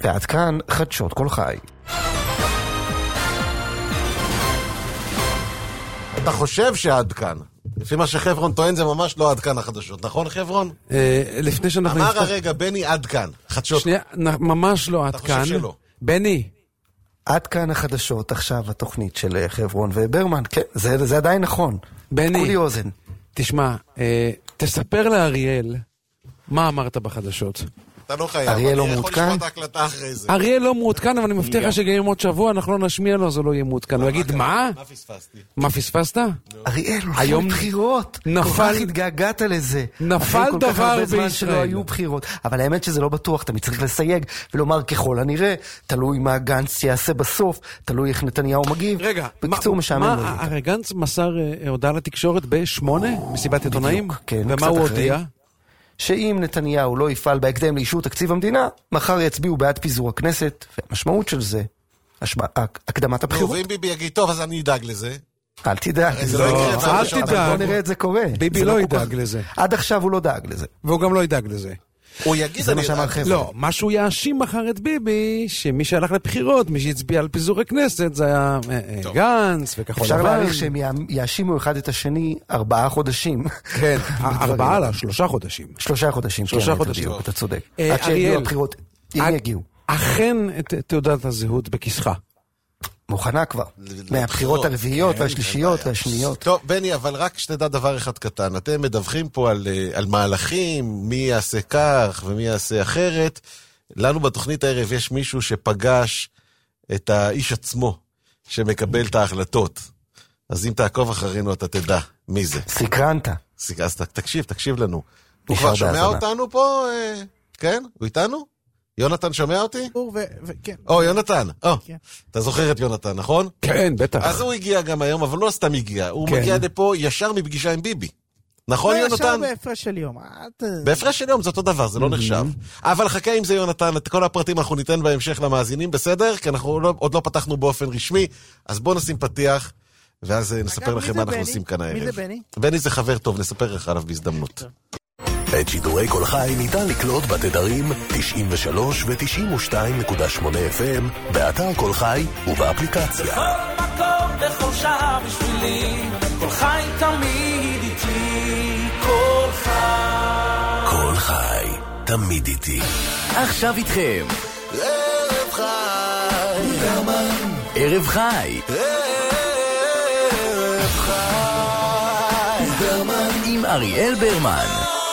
ועד כאן חדשות כל חי. אתה חושב שעד כאן? לפי מה שחברון טוען זה ממש לא עד כאן החדשות, נכון חברון? לפני שאנחנו... אמר הרגע בני עד כאן, חדשות. שנייה, ממש לא עד כאן. אתה חושב שלא? בני. עד כאן החדשות, עכשיו התוכנית של חברון וברמן, כן, זה עדיין נכון. בני. כולי אוזן. תשמע, תספר לאריאל מה אמרת בחדשות. אתה לא חייב. אריאל לא אני מעודכן? יכול לשמוע את ההקלטה אחרי זה. אריאל לא מעודכן, אבל אני מבטיח לך שגם עוד שבוע אנחנו לא נשמיע לו, זה לא יהיה מעודכן. הוא יגיד, מה? מה פספסתי? מה פספסת? אריאל, היום הולכים בחירות. נפל- כל כך התגעגעת לזה. נפל אחרי כל כך דבר הרבה זמן בישראל. שלא היו בחירות. אבל האמת שזה לא בטוח, תמיד צריך לסייג ולומר ככל הנראה, תלוי מה גנץ יעשה בסוף, תלוי איך נתניהו מגיב. רגע, בקיצור משעמם לו. הרי גנץ מסר הודעה לתקשורת ב-8, מסיבת עיתונאים? כן, ומה קצת הוא אחרי. הודיע? שאם נתניהו לא יפעל בהקדם לאישור תקציב המדינה, מחר יצביעו בעד פיזור הכנסת, והמשמעות של זה, הקדמת הבחירות. ואם ביבי יגיד, טוב, אז אני אדאג לזה. אל תדאג. זה לא יקרה את זה אל עכשיו. תדאג. בוא נראה את זה קורה. ביבי זה לא כל ידאג כך- לזה. עד עכשיו הוא לא דאג לזה. והוא גם לא ידאג לזה. הוא יגיד, זה אני מה שאמר אדאג. חבר'ה. לא, מה שהוא יאשים מחר את ביבי, שמי שהלך לבחירות, מי שהצביע על פיזור הכנסת, זה היה גנץ וכחול לבן. אפשר להעריך שהם יאשימו אחד את השני 4 חודשים. כן, 4 לה, 3 חודשים. 3 חודשים. 3 כן, חודשים. בדיוק, אתה צודק. אה, עד שיגיעו אריאל. הבחירות, אם יגיעו. אכן את תעודת הזהות בכיסך. מוכנה כבר. מהבחירות הרביעיות והשלישיות והשניות. טוב, בני, אבל רק שתדע דבר אחד קטן. אתם מדווחים פה על מהלכים, מי יעשה כך ומי יעשה אחרת. לנו בתוכנית הערב יש מישהו שפגש את האיש עצמו, שמקבל את ההחלטות. אז אם תעקוב אחרינו, אתה תדע מי זה. סקרנת. אז תקשיב לנו. הוא נשאר כבר שומע בהאזנה. אותנו פה? כן? הוא איתנו? יונתן שומע אותי? כן. יונתן. אתה זוכר את יונתן, נכון? כן, בטח. אז הוא הגיע גם היום, אבל לא סתם הגיע. הוא כן. מגיע לפה ישר מפגישה עם ביבי. נכון, יונתן? עכשיו בהפרש של יום. בהפרש של יום זה אותו דבר, זה לא נחשב. אבל חכה אם זה יונתן, את כל הפרטים אנחנו ניתן בהמשך למאזינים, בסדר? כי אנחנו עוד לא פתחנו באופן רשמי, אז בואו נשים פתיח, ואז נספר לכם מה אנחנו עושים כאן הערב. מי זה בני? בני זה חבר טוב, נספר לך עליו בהזדמנות. את שידורי כל חי ניתן לקלוט בתדרים 93 ו-92.8 FM, באתר כל חי ובאפליקציה. בכל מקום, בכל שעה בשבילי, כל חי תמיד איתי, כל חי. כל חי, תמיד איתי. עכשיו איתכם. ערב חי! ערב חי. ערב חי! עם אריאל ברמן.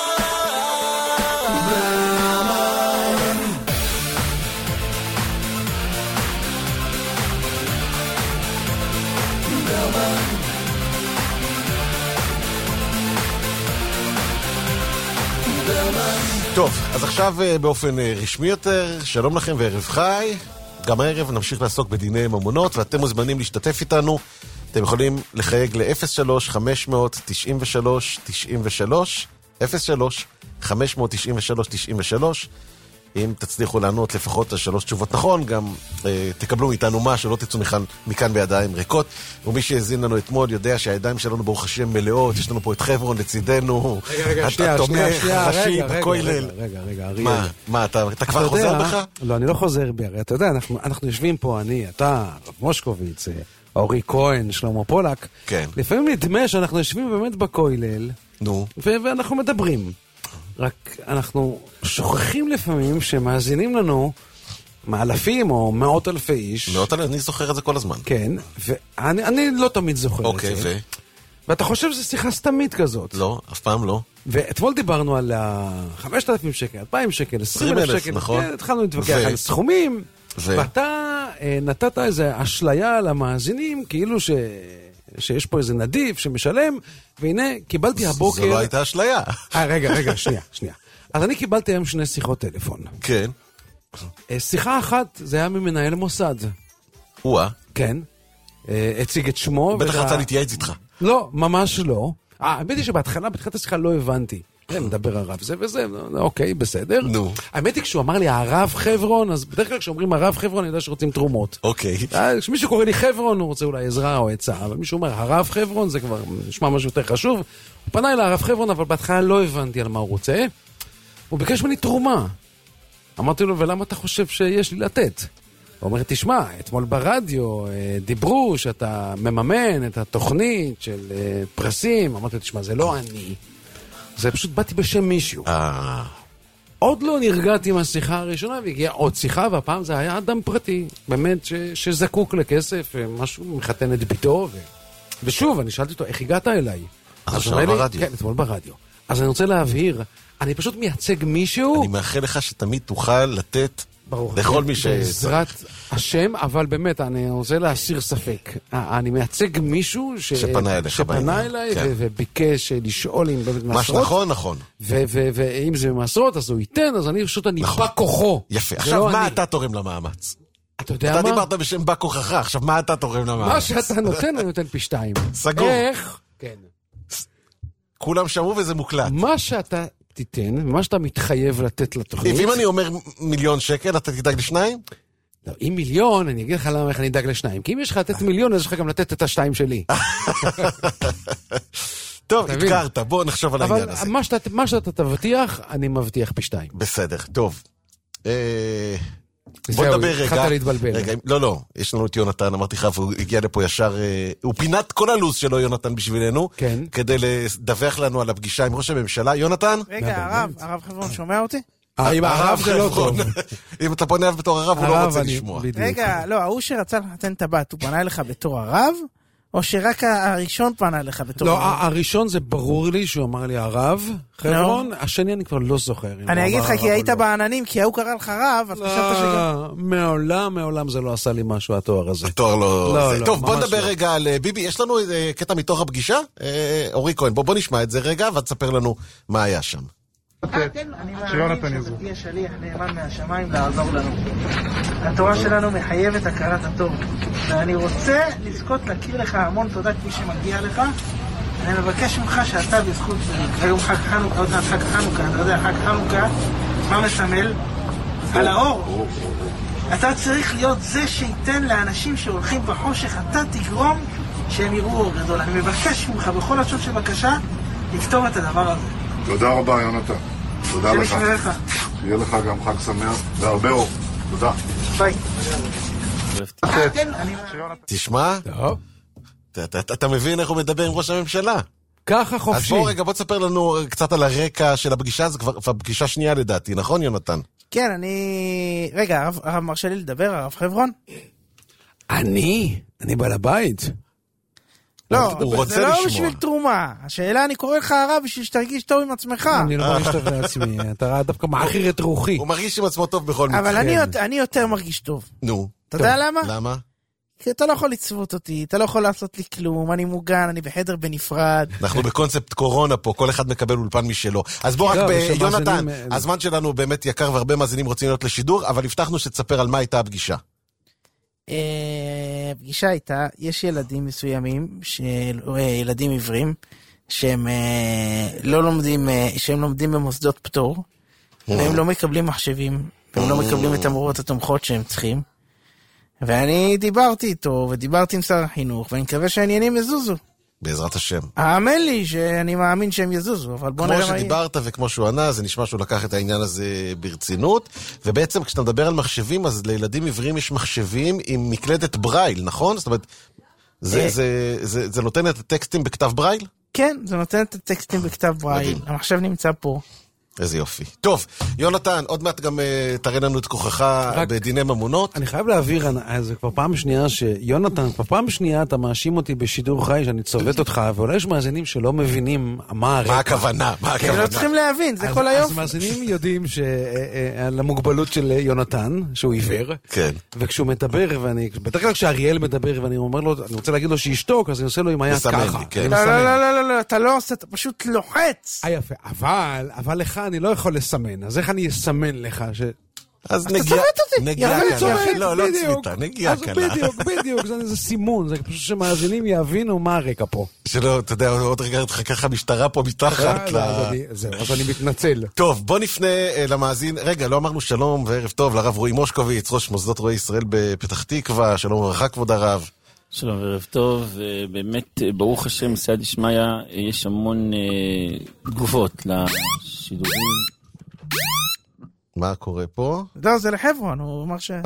טוב, אז עכשיו באופן רשמי יותר, שלום לכם וערב חי. גם הערב נמשיך לעסוק בדיני ממונות, ואתם מוזמנים להשתתף איתנו. אתם יכולים לחייג ל-03-593-93-93, 03-593-93. אם תצליחו לענות לפחות על 3 תשובות נכון, גם תקבלו מאיתנו מה, שלא תצאו מכאן בידיים ריקות. ומי שהזין לנו אתמול יודע שהידיים שלנו ברוך השם מלאות, יש לנו פה את חברון לצידנו. רגע, אתה תומך, ראשי בכוילל. רגע, אריאל. מה, אתה כבר חוזר בך? לא, אני לא חוזר בי, הרי אתה יודע, אנחנו יושבים פה, אני, אתה, רב מושקוביץ, אורי כהן, שלמה פולק. כן. לפעמים נדמה שאנחנו יושבים באמת בכוילל, נו. ואנחנו מדברים. רק אנחנו שוכחים לפעמים שמאזינים לנו מאלפים או 100,000 איש. אני זוכר את זה כל הזמן. כן, ואני לא תמיד זוכר את אוקיי, זה. ואתה חושב שזו שיחה סתמית כזאת. לא, אף פעם לא. ואתמול דיברנו על 5,000 שקל, 2,000 שקל, 20,000 שקל. נכון. כן, התחלנו להתווכח על סכומים, ואתה נתת איזו אשליה למאזינים, כאילו שיש פה איזה נדיב שמשלם, והנה קיבלתי הבוקר... זו לא הייתה אשליה. רגע, שנייה. אז אני קיבלתי היום 2 שיחות טלפון. כן. שיחה אחת, זה היה ממנהל מוסד. וואה. כן. הציג את שמו. בטח רצה להתייעץ איתך. לא, ממש לא. האמת היא בתחילת השיחה לא הבנתי. מדבר הרב זה וזה, אוקיי, בסדר. נו. האמת היא כשהוא אמר לי הרב חברון, אז בדרך כלל כשאומרים הרב חברון, אני יודע שרוצים תרומות. אוקיי. כשמישהו קורא לי חברון, הוא רוצה אולי עזרה או עצה, אבל מישהו אומר הרב חברון, זה כבר נשמע משהו יותר חשוב. הוא פנה אל הרב חברון, אבל בהתחלה לא הבנתי על מה הוא רוצה. הוא ביקש ממני תרומה. אמרתי לו, ולמה אתה חושב שיש לי לתת? הוא אומר, תשמע, אתמול ברדיו דיברו שאתה מממן את התוכנית של פרסים. אמרתי, תשמע, זה לא אני. זה פשוט באתי בשם מישהו. עוד לא נרגעתי מהשיחה הראשונה, והגיעה עוד שיחה, והפעם זה היה אדם פרטי, באמת שזקוק לכסף, משהו מחתן את ביתו, ושוב, אני שאלתי אותו, איך הגעת אליי? עכשיו ברדיו. כן, אתמול ברדיו. אז אני רוצה להבהיר, אני פשוט מייצג מישהו... אני מאחל לך שתמיד תוכל לתת לכל מי בעזרת השם, אבל באמת, אני רוצה להסיר ספק. אני מייצג מישהו שפנה אליי וביקש לשאול אם באמת מעשרות. מה שנכון, נכון. ואם זה מעשרות, אז הוא ייתן, אז אני פשוט בא כוחו. יפה. עכשיו, מה אתה תורם למאמץ? אתה יודע מה? אתה דיברת בשם בא כוחך, עכשיו מה אתה תורם למאמץ? מה שאתה נותן, אני נותן פי 2. סגור. איך? כן. כולם שמעו וזה מוקלט. מה שאתה תיתן, מה שאתה מתחייב לתת לתוכנית... אם אני אומר 1,000,000 שקל, אתה תדאג ל2? לא, אם 1,000,000, אני אגיד לך למה איך אני אדאג ל2. כי אם יש לך לתת 1,000,000, אז יש לך גם לתת את ה2 שלי. טוב, התקרת, בוא נחשוב על העניין הזה. אבל מה שאתה תבטיח, אני מבטיח פי 2. בסדר, טוב. בוא נדבר רגע. התחלת להתבלבל. לא, יש לנו את יונתן, אמרתי לך, והוא הגיע לפה ישר, הוא פינת כל הלו"ז שלו, יונתן, בשבילנו, כדי לדווח לנו על הפגישה עם ראש הממשלה. יונתן? רגע, הרב חברון שומע אותי? אם הרב זה לא טוב. אם אתה פונה אליו בתור הרב, הוא לא רוצה לשמוע. רגע, לא, ההוא שרצה לתן את הבת, הוא פנה אליך בתור הרב? או שרק הראשון פנה לך בתור... לא, הראשון זה ברור לי שהוא אמר לי הרב, חברון, השני אני כבר לא זוכר. אני אגיד לך כי היית בעננים, כי הוא קרא לך רב, אז חשבת שגם... מעולם זה לא עשה לי משהו, התואר הזה. התואר לא... טוב, בוא נדבר רגע על ביבי, יש לנו קטע מתוך הפגישה? אורי כהן, בוא נשמע את זה רגע, ותספר לנו מה היה שם. אני מאמין שתהיה שליח נאמן מהשמיים לעזור לנו. התורה שלנו מחייבת הכרת הטוב, ואני רוצה לזכות להכיר לך המון תודה כפי שמגיע לך. אני מבקש ממך שאתה בזכות היום חג חנוכה, עוד מעט חג חנוכה, אתה יודע, חג חנוכה, מה מסמל? על האור. אתה צריך להיות זה שייתן לאנשים שהולכים בחושך, אתה תגרום שהם יראו אור גדול. אני מבקש ממך בכל לשון של בקשה לפתור את הדבר הזה. תודה רבה, יונתן. תודה לך. יהיה לך גם חג שמח והרבה אור. תודה. ביי. תשמע, אתה מבין איך הוא מדבר עם ראש הממשלה? ככה חופשי. אז בוא תספר לנו קצת על הרקע של הפגישה, זה כבר הפגישה שנייה לדעתי, נכון יונתן? כן, רגע, הרב מרשה לי לדבר, הרב חברון? אני בעל הבית. לא, זה לא בשביל תרומה. השאלה, אני קורא לך הרב בשביל שתרגיש טוב עם עצמך. אני לא מרגיש טוב לעצמי. אתה דווקא מעכיר את רוחי. הוא מרגיש עם עצמו טוב בכל מקרה. אבל אני יותר מרגיש טוב. נו. אתה יודע למה? למה? כי אתה לא יכול לצוות אותי, אתה לא יכול לעשות לי כלום, אני מוגן, אני בחדר בנפרד. אנחנו בקונספט קורונה פה, כל אחד מקבל אולפן משלו. אז בוא רק ביונתן, הזמן שלנו באמת יקר והרבה מאזינים רוצים להיות לשידור, אבל הבטחנו שתספר על מה הייתה הפגישה. הפגישה הייתה, יש ילדים מסוימים, ילדים עיוורים, שהם לומדים במוסדות פטור, והם לא מקבלים מחשבים, והם לא מקבלים את המורות התומכות שהם צריכים. ואני דיברתי איתו, ודיברתי עם שר החינוך, ואני מקווה שהעניינים יזוזו. בעזרת השם. האמן לי שאני מאמין שהם יזוזו, אבל בוא נראה מה... כמו שדיברת וכמו שהוא ענה, זה נשמע שהוא לקח את העניין הזה ברצינות, ובעצם כשאתה מדבר על מחשבים, אז לילדים עיוורים יש מחשבים עם מקלדת ברייל, נכון? זאת אומרת, זה נותן את הטקסטים בכתב ברייל? כן, זה נותן את הטקסטים בכתב ברייל. המחשב נמצא פה. איזה יופי. טוב, יונתן, עוד מעט גם תראה לנו את כוחך בדיני ממונות. אני חייב להעביר, זה כבר פעם שנייה שיונתן, כבר פעם שנייה אתה מאשים אותי בשידור חי שאני צובט אותך, ואולי יש מאזינים שלא מבינים מה הרקע. מה הכוונה? הם לא צריכים להבין, זה כל היום. אז מאזינים יודעים על המוגבלות של יונתן, שהוא עיוור, וכשהוא מדבר, בטח כלל כשאריאל מדבר, ואני אומר לו, אני רוצה להגיד לו שישתוק, אז אני עושה לו עם היד ככה. לא, אתה לא עושה, אתה פשוט לוחץ. יפה, אבל לך אני לא יכול לסמן, אז איך אני אסמן לך אז נגיעה קלה. לא צמיתה, נגיעה קלה. בדיוק, זה סימון, זה פשוט שמאזינים יבינו מה הרקע פה. שלא, אתה יודע, עוד רגע אותך ככה משטרה פה מתחת. זהו, אז אני מתנצל. טוב, בוא נפנה למאזין. רגע, לא אמרנו שלום וערב טוב לרב רועי מושקוביץ, ראש מוסדות רועי ישראל בפתח תקווה. שלום וברכה, כבוד הרב. שלום וערב טוב, באמת ברוך השם סייעתא דשמיא, יש המון תגובות לשידורים. מה קורה פה? לא, זה לחברון, הוא אמר ש...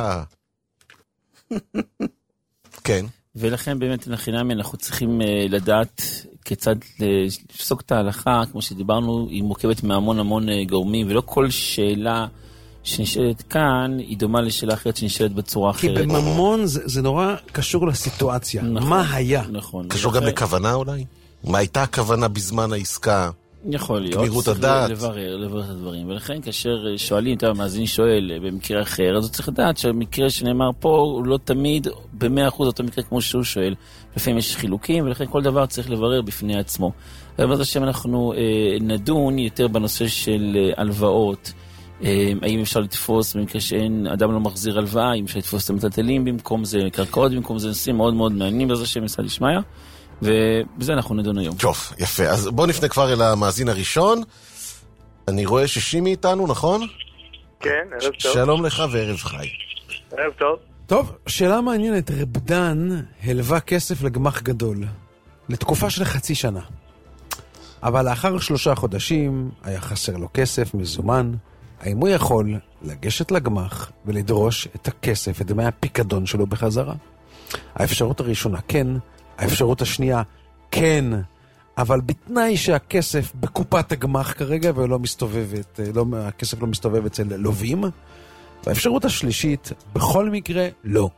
כן. ולכן באמת לחינמי אנחנו צריכים לדעת כיצד לפסוק את ההלכה, כמו שדיברנו, היא מורכבת מהמון המון גורמים, ולא כל שאלה שנשאלת כאן היא דומה לשאלה אחרת שנשאלת בצורה אחרת. כי בממון זה נורא קשור לסיטואציה. נכון, מה היה? נכון. קשור גם לכוונה אולי? מה הייתה הכוונה בזמן העסקה? יכול להיות. גמירות הדעת. לברר את הדברים. ולכן כאשר שואלים, אתה מאזין שואל במקרה אחר, אז הוא צריך לדעת שהמקרה שנאמר פה הוא לא תמיד ב100% אותו מקרה כמו שהוא שואל. לפעמים יש חילוקים, ולכן כל דבר צריך לברר בפני עצמו. ובעזרת השם אנחנו נדון יותר בנושא של הלוואות. האם אפשר לתפוס במקרה שאין אדם לא מחזיר הלוואה, האם אפשר לתפוס את המטלטלים במקום זה, קרקעות במקום זה, נושאים מאוד מאוד מעניינים בעזרת השם מסע לשמיה. ובזה אנחנו נדון היום. טוב, יפה. אז בואו נפנה כבר אל המאזין הראשון. אני רואה ששימי איתנו, נכון? כן, ערב טוב. שלום לך וערב חי. ערב טוב. טוב, שאלה מעניינת. רב דן הלווה כסף לגמח גדול לתקופה של חצי שנה. אבל לאחר 3 חודשים היה חסר לו כסף מזומן. האם הוא יכול לגשת לגמח ולדרוש את הכסף, את דמי הפיקדון שלו בחזרה? האפשרות הראשונה כן, האפשרות השנייה כן, אבל בתנאי שהכסף בקופת הגמח כרגע ולא מסתובבת, הכסף לא מסתובב אצל לווים. והאפשרות השלישית, בכל מקרה, לא.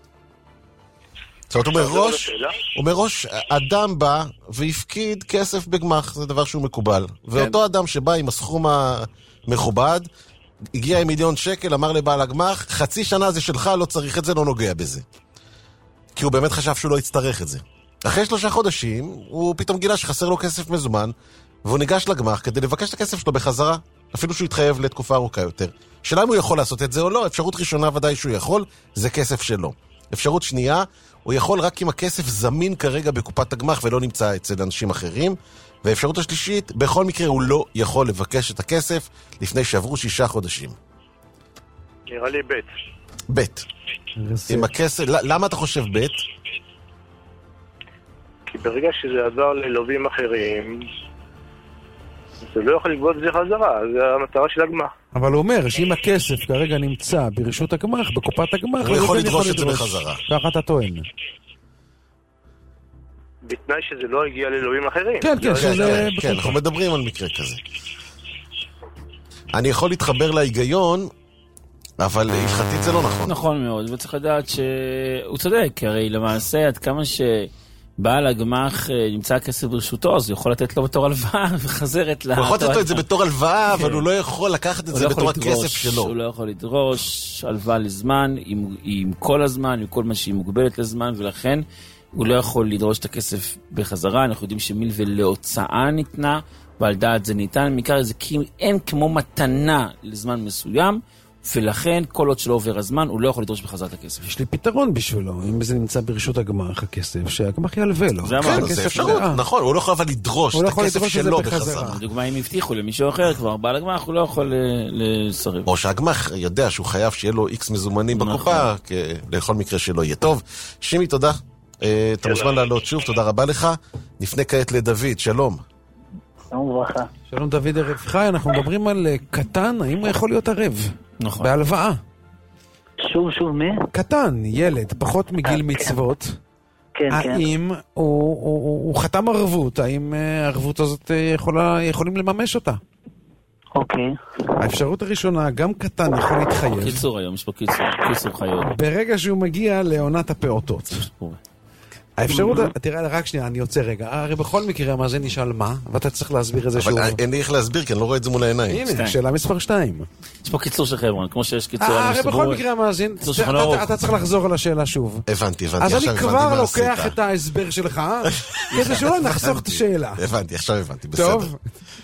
זאת אומרת, מראש אדם בא והפקיד כסף בגמח, זה דבר שהוא מקובל. ואותו אדם שבא עם הסכום המכובד, הגיע עם 1,000,000 שקל, אמר לבעל הגמח, חצי שנה זה שלך, לא צריך את זה, לא נוגע בזה. כי הוא באמת חשב שהוא לא יצטרך את זה. אחרי 3 חודשים, הוא פתאום גילה שחסר לו כסף מזומן, והוא ניגש לגמח כדי לבקש את הכסף שלו בחזרה, אפילו שהוא יתחייב לתקופה ארוכה יותר. שאלה אם הוא יכול לעשות את זה או לא, אפשרות ראשונה ודאי שהוא יכול, זה כסף שלו. אפשרות שנייה, הוא יכול רק אם הכסף זמין כרגע בקופת הגמח ולא נמצא אצל אנשים אחרים. ואפשרות השלישית, בכל מקרה הוא לא יכול לבקש את הכסף לפני שעברו 6 חודשים. נראה לי בית. עם הכסף, למה אתה חושב בית? כי ברגע שזה עזר ללווים אחרים, זה לא יכול לגבות את זה חזרה, זה המטרה של הגמח. אבל הוא אומר שאם הכסף כרגע נמצא ברשות הגמח, בקופת הגמח, הוא יכול לדרוש את זה בחזרה. ככה אתה טוען. בתנאי שזה לא הגיע ללווים אחרים. כן, אנחנו מדברים על מקרה כזה. אני יכול להתחבר להיגיון, אבל הלכתית זה לא נכון. נכון מאוד, וצריך לדעת שהוא צודק, הרי למעשה עד כמה שבעל הגמח נמצא כסף ברשותו, אז הוא יכול לתת לו בתור הלוואה וחזרת לה... הוא יכול לתת לו את זה בתור הלוואה, אבל הוא לא יכול לקחת את זה בתור הכסף שלו. הוא לא יכול לדרוש הלוואה לזמן, עם כל הזמן, עם כל מה שהיא מוגבלת לזמן, ולכן הוא לא יכול לדרוש את הכסף בחזרה. אנחנו יודעים שמלווה להוצאה ניתנה, ועל דעת זה ניתן, מכך זה אין כמו מתנה לזמן מסוים, ולכן כל עוד שלא עובר הזמן, הוא לא יכול לדרוש בחזרת הכסף. יש לי פתרון בשבילו, אם זה נמצא ברשות הגמח הכסף, שהגמח ילווה לו. כן, זה אפשרות, נכון, הוא לא יכול אבל לדרוש את הכסף שלו בחזרה. לדוגמה, אם הבטיחו למישהו אחר כבר בעל הגמח, הוא לא יכול לסרב. או שהגמח יודע שהוא חייב שיהיה לו איקס מזומנים בקופה, לכל מקרה שלא יהיה טוב. שימי, תודה. אתה מוזמן לעלות שוב, תודה רבה לך. נפנה כעת לדוד, שלום. שלום וברכה. שלום דוד, ערב חי, אנחנו מדברים על קטן, האם הוא יכול להיות ערב? נכון. בהלוואה. שוב מי? קטן, ילד, פחות מגיל מצוות. כן. האם הוא חתם ערבות? האם הערבות הזאת יכולים לממש אותה? אוקיי. האפשרות הראשונה, גם קטן יכול להתחייב. קיצור היום, יש פה קיצור חיות. ברגע שהוא מגיע לעונת הפעוטות. האפשרות, תראה, רק שנייה, אני יוצא רגע. הרי בכל מקרה, מה זה נשאל מה? ואתה צריך להסביר את זה שוב. אבל אין לי איך להסביר, כי אני לא רואה את זה מול העיניים. הנה, שאלה מספר 2. יש פה קיצור של חבר'ן, כמו שיש קיצור... הרי בכל מקרה, המאזין, אתה צריך לחזור על השאלה שוב. הבנתי. אז אני כבר לוקח את ההסבר שלך, כדי שלא נחסוך את השאלה. הבנתי, עכשיו הבנתי, בסדר. טוב.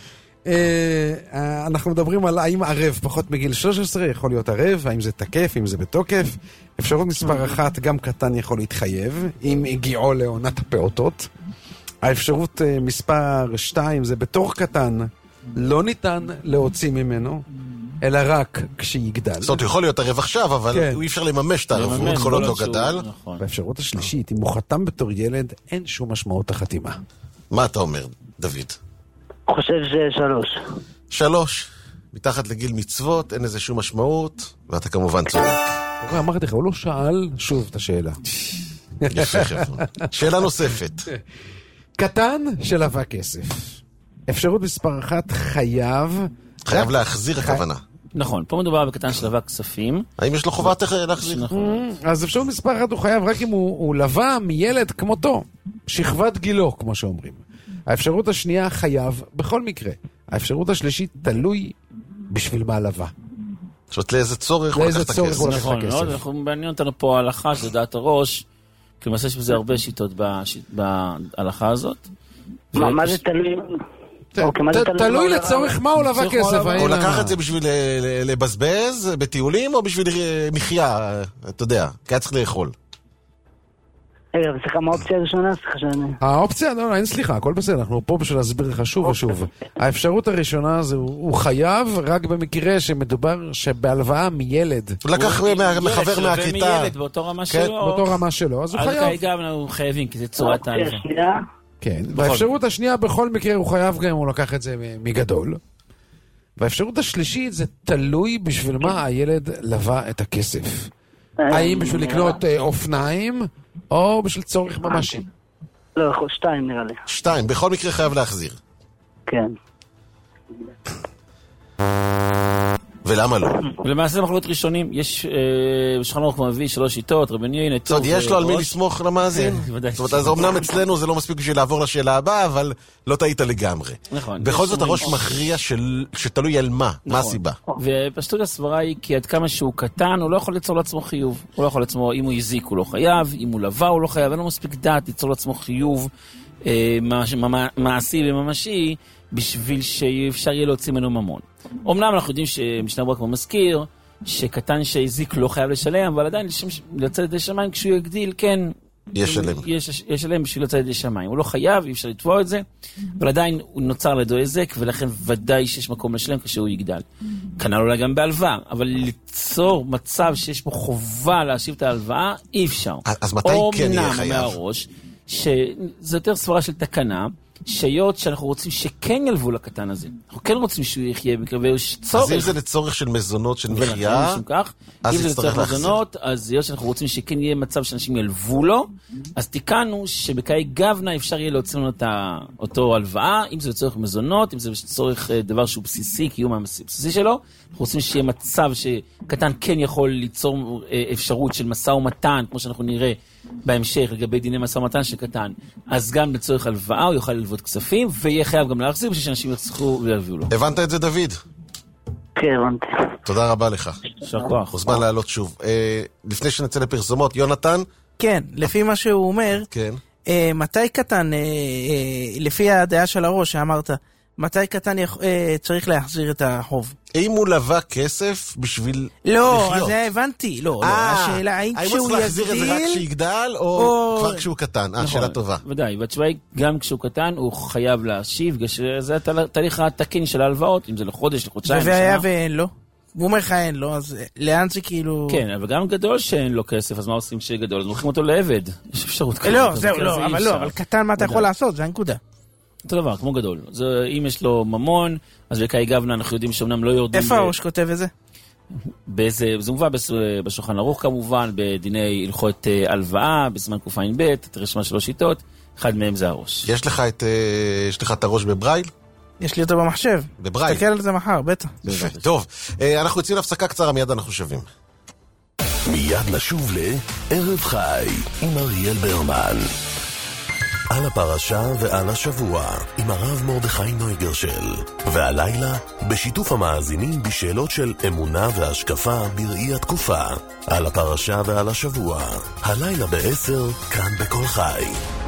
אנחנו מדברים על האם ערב פחות מגיל 13 יכול להיות ערב, האם זה תקף, אם זה בתוקף. אפשרות מספר 1, גם קטן יכול להתחייב אם הגיעו לעונת הפעוטות. האפשרות מספר 2 זה בתור קטן לא ניתן להוציא ממנו, אלא רק כשיגדל. זאת אומרת, יכול להיות ערב עכשיו, אבל אי אפשר לממש את הערבות כל עוד לא גדל. באפשרות השלישית, אם הוא חתם בתור ילד, אין שום משמעות החתימה. מה אתה אומר, דוד? חושב 3. 3. מתחת לגיל מצוות, אין לזה שום משמעות, ואתה כמובן צודק. אמרתי לך, הוא לא שאל שוב את השאלה. יפה חבר'ה. שאלה נוספת. קטן שלווה כסף. אפשרות מספר 1, חייב להחזיר הכוונה. נכון, פה מדובר בקטן שלווה כספים. האם יש לו חובה להחזיר? אז אפשרות מספר 1 הוא חייב רק אם הוא לווה מילד כמותו. שכבת גילו, כמו שאומרים. האפשרות השנייה חייב בכל מקרה. האפשרות השלישית תלוי בשביל מה לווה. זאת לאיזה צורך הוא לקח את הכסף. נכון, אנחנו מעניין אותנו פה ההלכה, שזה דעת הראש, כי למעשה יש בזה הרבה שיטות בהלכה הזאת. מה זה תלוי? תלוי לצורך מה הוא לווה כסף. הוא לקח את זה בשביל לבזבז בטיולים, או בשביל מחיה, אתה יודע, כי היה צריך לאכול. רגע, וסליחה, מה האופציה הראשונה? האופציה, לא, אין סליחה, הכל בסדר, אנחנו פה בשביל להסביר לך שוב ושוב. האפשרות הראשונה זה, הוא חייב רק במקרה שמדובר שבהלוואה מילד. הוא לקח מחבר מהכיתה. מילד באותו רמה שלו. באותו רמה שלו, אז הוא חייב. גם הוא חייבים, כי זה צורת ההלוואה. כן, והאפשרות השנייה בכל מקרה הוא חייב גם אם הוא לקח את זה מגדול. והאפשרות השלישית זה תלוי בשביל מה הילד לווה את הכסף. האם בשביל לקנות אופניים, או בשביל צורך ממשי? לא, 2 נראה לי. 2, בכל מקרה חייב להחזיר. כן. ולמה לא? ולמעשה מחלות ראשונים, יש בשולחן ערוך מביא 3 שיטות, רבני נטוב. זאת אומרת, יש לו על מי לסמוך למאזין? זאת אומרת, אז אמנם אצלנו זה לא מספיק בשביל לעבור לשאלה הבאה, אבל לא טעית לגמרי. נכון. בכל זאת הראש מכריע שתלוי על מה, מה הסיבה? ופשטות הסברה היא כי עד כמה שהוא קטן, הוא לא יכול ליצור לעצמו חיוב. הוא לא יכול לעצמו, אם הוא יזיק הוא לא חייב, אם הוא לווה הוא לא חייב, אין לו מספיק דעת ליצור לעצמו חיוב מעשי וממשי, בשביל שאפשר יהיה להוציא ממנו ממון. אמנם אנחנו יודעים שמשנה ברורה כמו מזכיר, שקטן שהזיק לא חייב לשלם, אבל עדיין לצאת ידי שמיים כשהוא יגדיל, כן, ישלם בשביל לצאת ידי שמיים. הוא לא חייב, אי אפשר לתבוע את זה, אבל עדיין הוא נוצר לידו היזק, ולכן ודאי שיש מקום לשלם כשהוא יגדל. כנ"ל אולי גם בהלוואה, אבל ליצור מצב שיש בו חובה להשיב את ההלוואה, אי אפשר. אז מתי כן יהיה חייב? מהראש, שזה יותר סברה של תקנה, שיות שאנחנו רוצים שכן ילוו לקטן הזה. אנחנו כן רוצים שהוא יחיה בקרבי צורך. אז אם זה לצורך של מזונות של מחיה, אם זה לצורך מזונות, אז היות שאנחנו רוצים שכן יהיה מצב שאנשים ילוו לו, אז תיקנו שבקאי גבנה אפשר יהיה להוציא לנו את אותו הלוואה, אם זה לצורך מזונות, אם זה לצורך דבר שהוא בסיסי, קיום הבסיסי שלו, אנחנו רוצים שיהיה מצב שקטן כן יכול ליצור אפשרות של משא ומתן, כמו שאנחנו נראה בהמשך לגבי דיני משא ומתן של קטן, אז גם לצורך הלוואה הוא יוכל ללוות כספים, ויהיה חייב גם להחזיר בשביל שאנשים יצטרכו ויביאו לו. הבנת את זה דוד? כן, הבנתי. תודה רבה לך. יישר כוח. מוזמן לעלות שוב. לפני שנצא לפרסומות, יונתן? כן, לפי מה שהוא אומר, כן. מתי קטן, לפי הדעה של הראש שאמרת, מתי קטן צריך להחזיר את החוב? אם הוא לווה כסף בשביל לא, לחיות. אז זה הבנתי. לא, השאלה, האם כשהוא הוא צריך להחזיר את זה רק כשיגדל, או כבר כשהוא קטן? שאלה טובה. ודאי, והתשובה היא, גם כשהוא קטן, הוא חייב להשיב, זה התהליך התקין של ההלוואות, אם זה לחודש, לחודשיים, והיה ואין לו. הוא אומר לך אין לו, אז לאן זה כאילו... כן, אבל גם גדול שאין לו כסף, אז מה עושים שגדול? אז מוכרים אותו לעבד. יש אפשרות כזאת. לא, זהו, לא, אבל קטן מה אתה יכול לעשות, זה הנקודה. אותו דבר, כמו גדול. אם יש לו ממון, אז בקאי גבנה אנחנו יודעים שאומנם לא יורדים... איפה הראש כותב את זה? זה מובא בשולחן ערוך כמובן, בדיני הלכות הלוואה, בזמן קע"ב, את רשימה 3 שיטות, אחד מהם זה הראש. יש לך את הראש בברייל? יש לי אותו במחשב. בברייל. תסתכל על זה מחר, בטח. טוב, אנחנו יוצאים להפסקה קצרה, מיד אנחנו שווים. מיד נשוב לערב חי עם אריאל ברמן. על הפרשה ועל השבוע עם הרב מרדכי נויגרשל, והלילה בשיתוף המאזינים בשאלות של אמונה והשקפה בראי התקופה. על הפרשה ועל השבוע, הלילה ב-10 כאן בכל חי.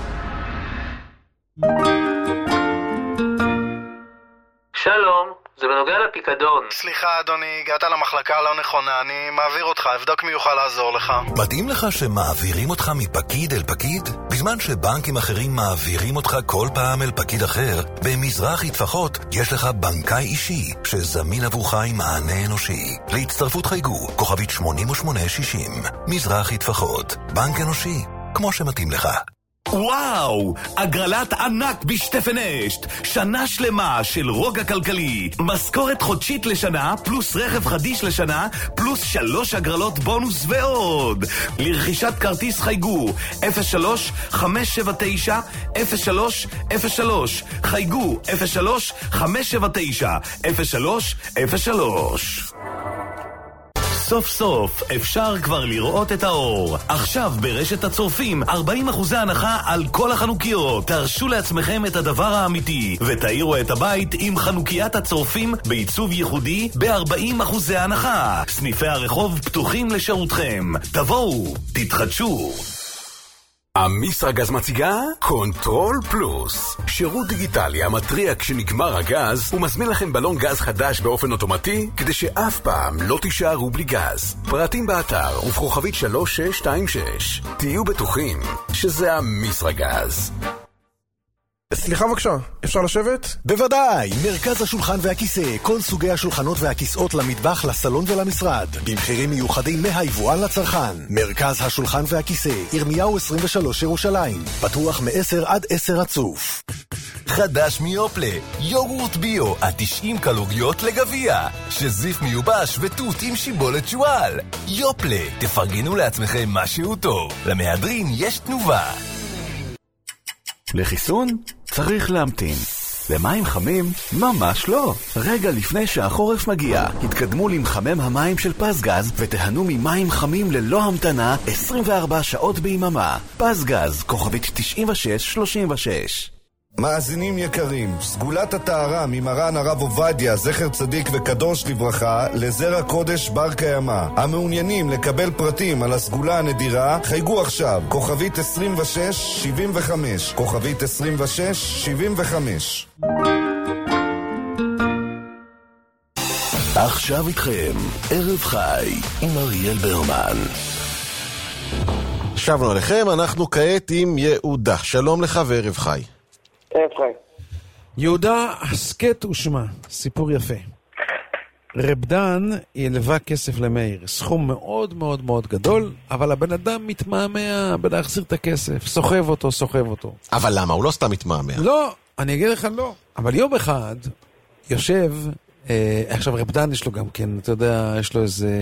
שלום, זה בנוגע לפיקדון. סליחה אדוני, הגעת למחלקה הלא נכונה, אני מעביר אותך, אבדוק מי יוכל לעזור לך. מתאים לך שמעבירים אותך מפקיד אל פקיד? בזמן שבנקים אחרים מעבירים אותך כל פעם אל פקיד אחר, במזרחי טפחות יש לך בנקאי אישי שזמין עבורך עם מענה אנושי. להצטרפות חייגו, כוכבית 8860. מזרחי טפחות, בנק אנושי, כמו שמתאים לך. וואו! הגרלת ענק בשטפן אשת. שנה שלמה של רוגע כלכלי. משכורת חודשית לשנה, פלוס רכב חדיש לשנה, פלוס 3 הגרלות בונוס ועוד. לרכישת כרטיס חייגו 03-579-0303. חייגו 03-579-0303. סוף סוף אפשר כבר לראות את האור. עכשיו ברשת הצורפים 40% הנחה על כל החנוכיות. תרשו לעצמכם את הדבר האמיתי ותאירו את הבית עם חנוקיית הצורפים בעיצוב ייחודי ב-40% הנחה. סניפי הרחוב פתוחים לשירותכם. תבואו, תתחדשו. אמיסרגז מציגה קונטרול פלוס, שירות דיגיטלי המטריע כשנגמר הגז ומזמין לכם בלון גז חדש באופן אוטומטי כדי שאף פעם לא תישארו בלי גז. פרטים באתר ובכוכבית 3626. תהיו בטוחים שזה אמיסרגז. סליחה בבקשה, אפשר לשבת? בוודאי, מרכז השולחן והכיסא, כל סוגי השולחנות והכיסאות למטבח, לסלון ולמשרד, במחירים מיוחדים מהיבואן לצרכן. מרכז השולחן והכיסא, ירמיהו 23 ירושלים, פתוח מ-10 עד 10 רצוף. חדש מיופלה, יוגורט ביו, עד 90 קלוריות לגביע, שזיף מיובש ותות עם שיבולת שואל. יופלה, תפרגנו לעצמכם משהו טוב, למהדרין יש תנובה. לחיסון צריך להמתין. למים חמים? ממש לא. רגע לפני שהחורף מגיע, התקדמו למחמם המים של פסגז ותהנו ממים חמים ללא המתנה 24 שעות ביממה. פסגז, כוכבית 9636. מאזינים יקרים, סגולת הטהרה ממרן הרב עובדיה, זכר צדיק וקדוש לברכה, לזרע קודש בר קיימא. המעוניינים לקבל פרטים על הסגולה הנדירה, חייגו עכשיו, כוכבית 2675, כוכבית 2675. עכשיו איתכם, ערב חי עם אריאל ברמן. שבנו עליכם, אנחנו כעת עם יהודה. שלום לך וערב חי. ערב חי. יהודה, הסקט ושמה, סיפור יפה. רב דן ילווה כסף למאיר, סכום מאוד מאוד מאוד גדול, אבל הבן אדם מתמהמה בלהחזיר את הכסף, סוחב אותו. אבל למה? הוא לא סתם מתמהמה. לא, אני אגיד לך לא. אבל יום אחד יושב, עכשיו רב דן יש לו גם כן, אתה יודע, יש לו איזה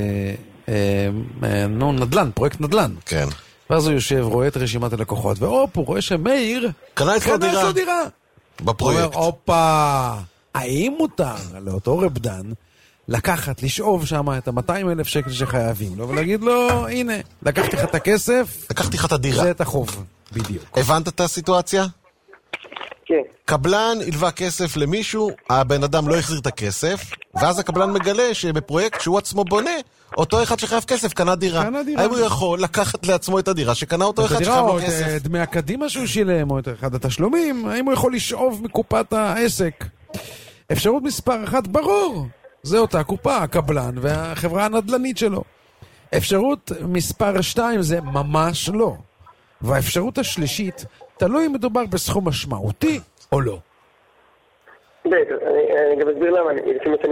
נדל"ן, פרויקט נדל"ן. כן. ואז הוא יושב, רואה את רשימת הלקוחות, ואופ, הוא רואה שמאיר קנה את דירה. בפרויקט. הוא אומר, אופה, האם מותר לאותו רב דן לקחת, לשאוב שם את ה-200,000 שקל שחייבים לו, ולהגיד לו, הנה, לקחתי לך את הכסף, לקחתי לך את הדירה. זה את החוב, בדיוק. הבנת את הסיטואציה? כן. קבלן ילווה כסף למישהו, הבן אדם לא החזיר את הכסף, ואז הקבלן מגלה שבפרויקט שהוא עצמו בונה, אותו אחד שחייב כסף קנה דירה. האם הוא יכול לקחת לעצמו את הדירה שקנה אותו אחד שחייב לו כסף? או את דמי הקדימה שהוא שילם, או את אחד התשלומים, האם הוא יכול לשאוב מקופת העסק? אפשרות מספר 1, ברור. זה אותה קופה, הקבלן והחברה הנדלנית שלו. אפשרות מספר 2 זה ממש לא. והאפשרות השלישית, תלוי אם מדובר בסכום משמעותי או לא. אני גם אסביר למה, לפי מה שאני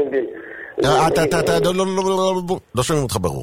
מגדיל. לא שומעים אותך ברור.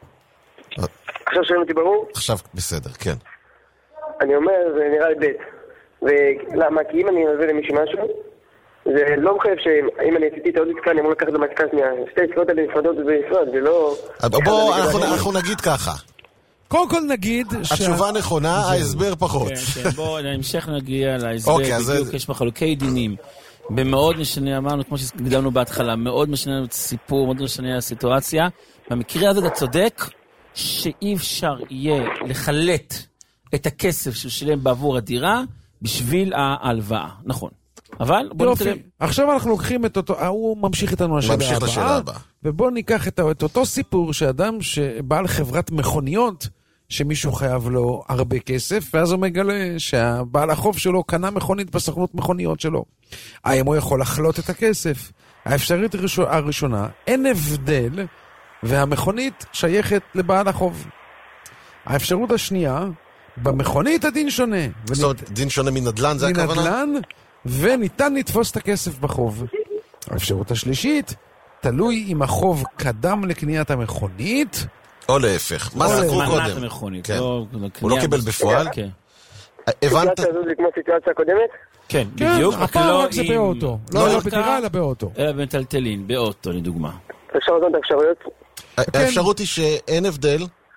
עכשיו שומעים אותי ברור? עכשיו בסדר, כן. אני אומר, זה נראה לי בית. ולמה? כי אם אני מביא למישהו משהו, זה לא מחייב שאם אני עשיתי את העוד עסקה, אני אמור לקחת למעסקה שנייה. שתי עסקאות האלה נפרדות ובנפרד, זה לא... בואו, אנחנו נגיד ככה. קודם כל נגיד... התשובה נכונה, ההסבר פחות. כן, בואו נמשך נגיע להסבר, בדיוק יש מחלוקי דינים. במאוד משנה, אמרנו, כמו שגדלנו בהתחלה, מאוד משנה סיפור, מאוד משנה הסיטואציה. במקרה הזה אתה צודק שאי אפשר יהיה לחלט את הכסף שהוא שילם בעבור הדירה בשביל ההלוואה. נכון. אבל בואו נתקדם. עכשיו אנחנו לוקחים את אותו, הוא ממשיך איתנו לשאלה הבאה, ובואו ניקח את אותו סיפור שאדם שבעל חברת מכוניות, שמישהו חייב לו הרבה כסף, ואז הוא מגלה שהבעל החוב שלו קנה מכונית בסוכנות מכוניות שלו. האם הוא יכול לחלוט את הכסף? האפשרית הראשונה, אין הבדל, והמכונית שייכת לבעל החוב. האפשרות השנייה, במכונית הדין שונה. זאת אומרת, דין שונה מנדלן, זה הכוונה? מנדלן, וניתן לתפוס את הכסף בחוב. האפשרות השלישית, תלוי אם החוב קדם לקניית המכונית, או להפך. מה סגרו קודם? המכונית. הוא לא קיבל בפועל? כן. הסיטואציה הזו זה כמו סיטואציה הקודמת? כן, בדיוק. הפעם רק זה באוטו. לא בדירה, אלא באוטו. אלא במטלטלין, באוטו לדוגמה. אפשר לדעת את האפשרויות? האפשרות היא שאין הבדל,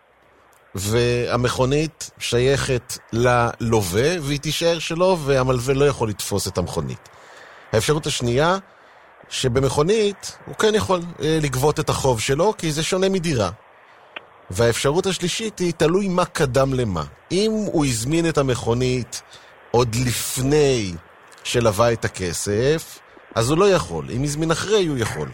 והמכונית שייכת ללווה, והיא תישאר שלו, והמלווה לא יכול לתפוס את המכונית. האפשרות השנייה, שבמכונית הוא כן יכול לגבות את החוב שלו, כי זה שונה מדירה. והאפשרות השלישית היא תלוי מה קדם למה. אם הוא הזמין את המכונית עוד לפני שלווה את הכסף, אז הוא לא יכול. אם הזמין אחרי, הוא יכול.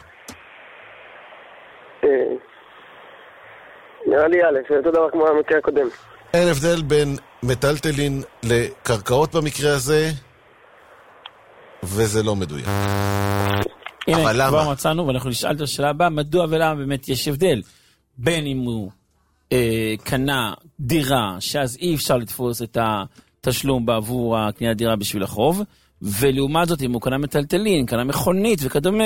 נראה לי א', זה אותו דבר כמו המקרה הקודם. אין הבדל בין מטלטלין לקרקעות במקרה הזה, וזה לא מדויק. הנה, כבר מצאנו, ואנחנו נשאל את השאלה הבאה, מדוע ולמה באמת יש הבדל בין אם הוא קנה דירה, שאז אי אפשר לתפוס את התשלום בעבור הקניית דירה בשביל החוב, ולעומת זאת אם הוא קנה מטלטלין, קנה מכונית וכדומה,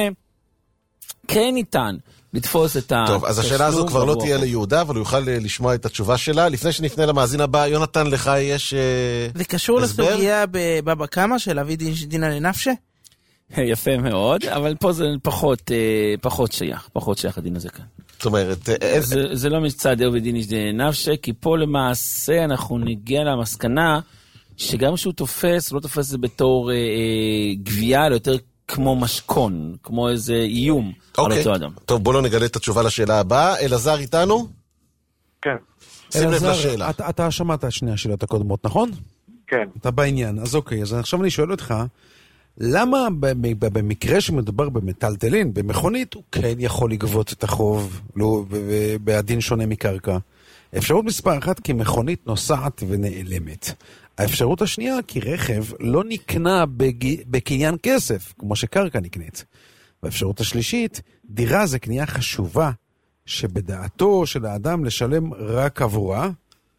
כן ניתן לתפוס את התשלום. טוב, אז השאלה הזו כבר לא תהיה ליהודה, אבל הוא יוכל לשמוע את התשובה שלה. לפני שנפנה למאזין הבא, יונתן, לך יש זה קשור לסוגיה בבבא קמא של אבי דינא לנפשי? יפה מאוד, אבל פה זה פחות שייך הדין הזה כאן. זאת אומרת, זה לא מצד אבי דינא לנפשי, כי פה למעשה אנחנו נגיע למסקנה שגם כשהוא תופס, הוא לא תופס את זה בתור גבייה, אלא יותר כמו משכון, כמו איזה איום על אותו אדם. טוב, בוא לא נגלה את התשובה לשאלה הבאה. אלעזר איתנו? כן. שים לב לשאלה. אתה שמעת שני השאלות הקודמות, נכון? כן. אתה בעניין, אז אוקיי, אז עכשיו אני שואל אותך, למה במקרה שמדובר במטלטלין, במכונית, הוא כן יכול לגבות את החוב, בעדין שונה מקרקע? אפשרות מספר אחת, כי מכונית נוסעת ונעלמת. האפשרות השנייה, כי רכב לא נקנה בקניין כסף, כמו שקרקע נקנית. והאפשרות השלישית, דירה זה קנייה חשובה, שבדעתו של האדם לשלם רק עבורה,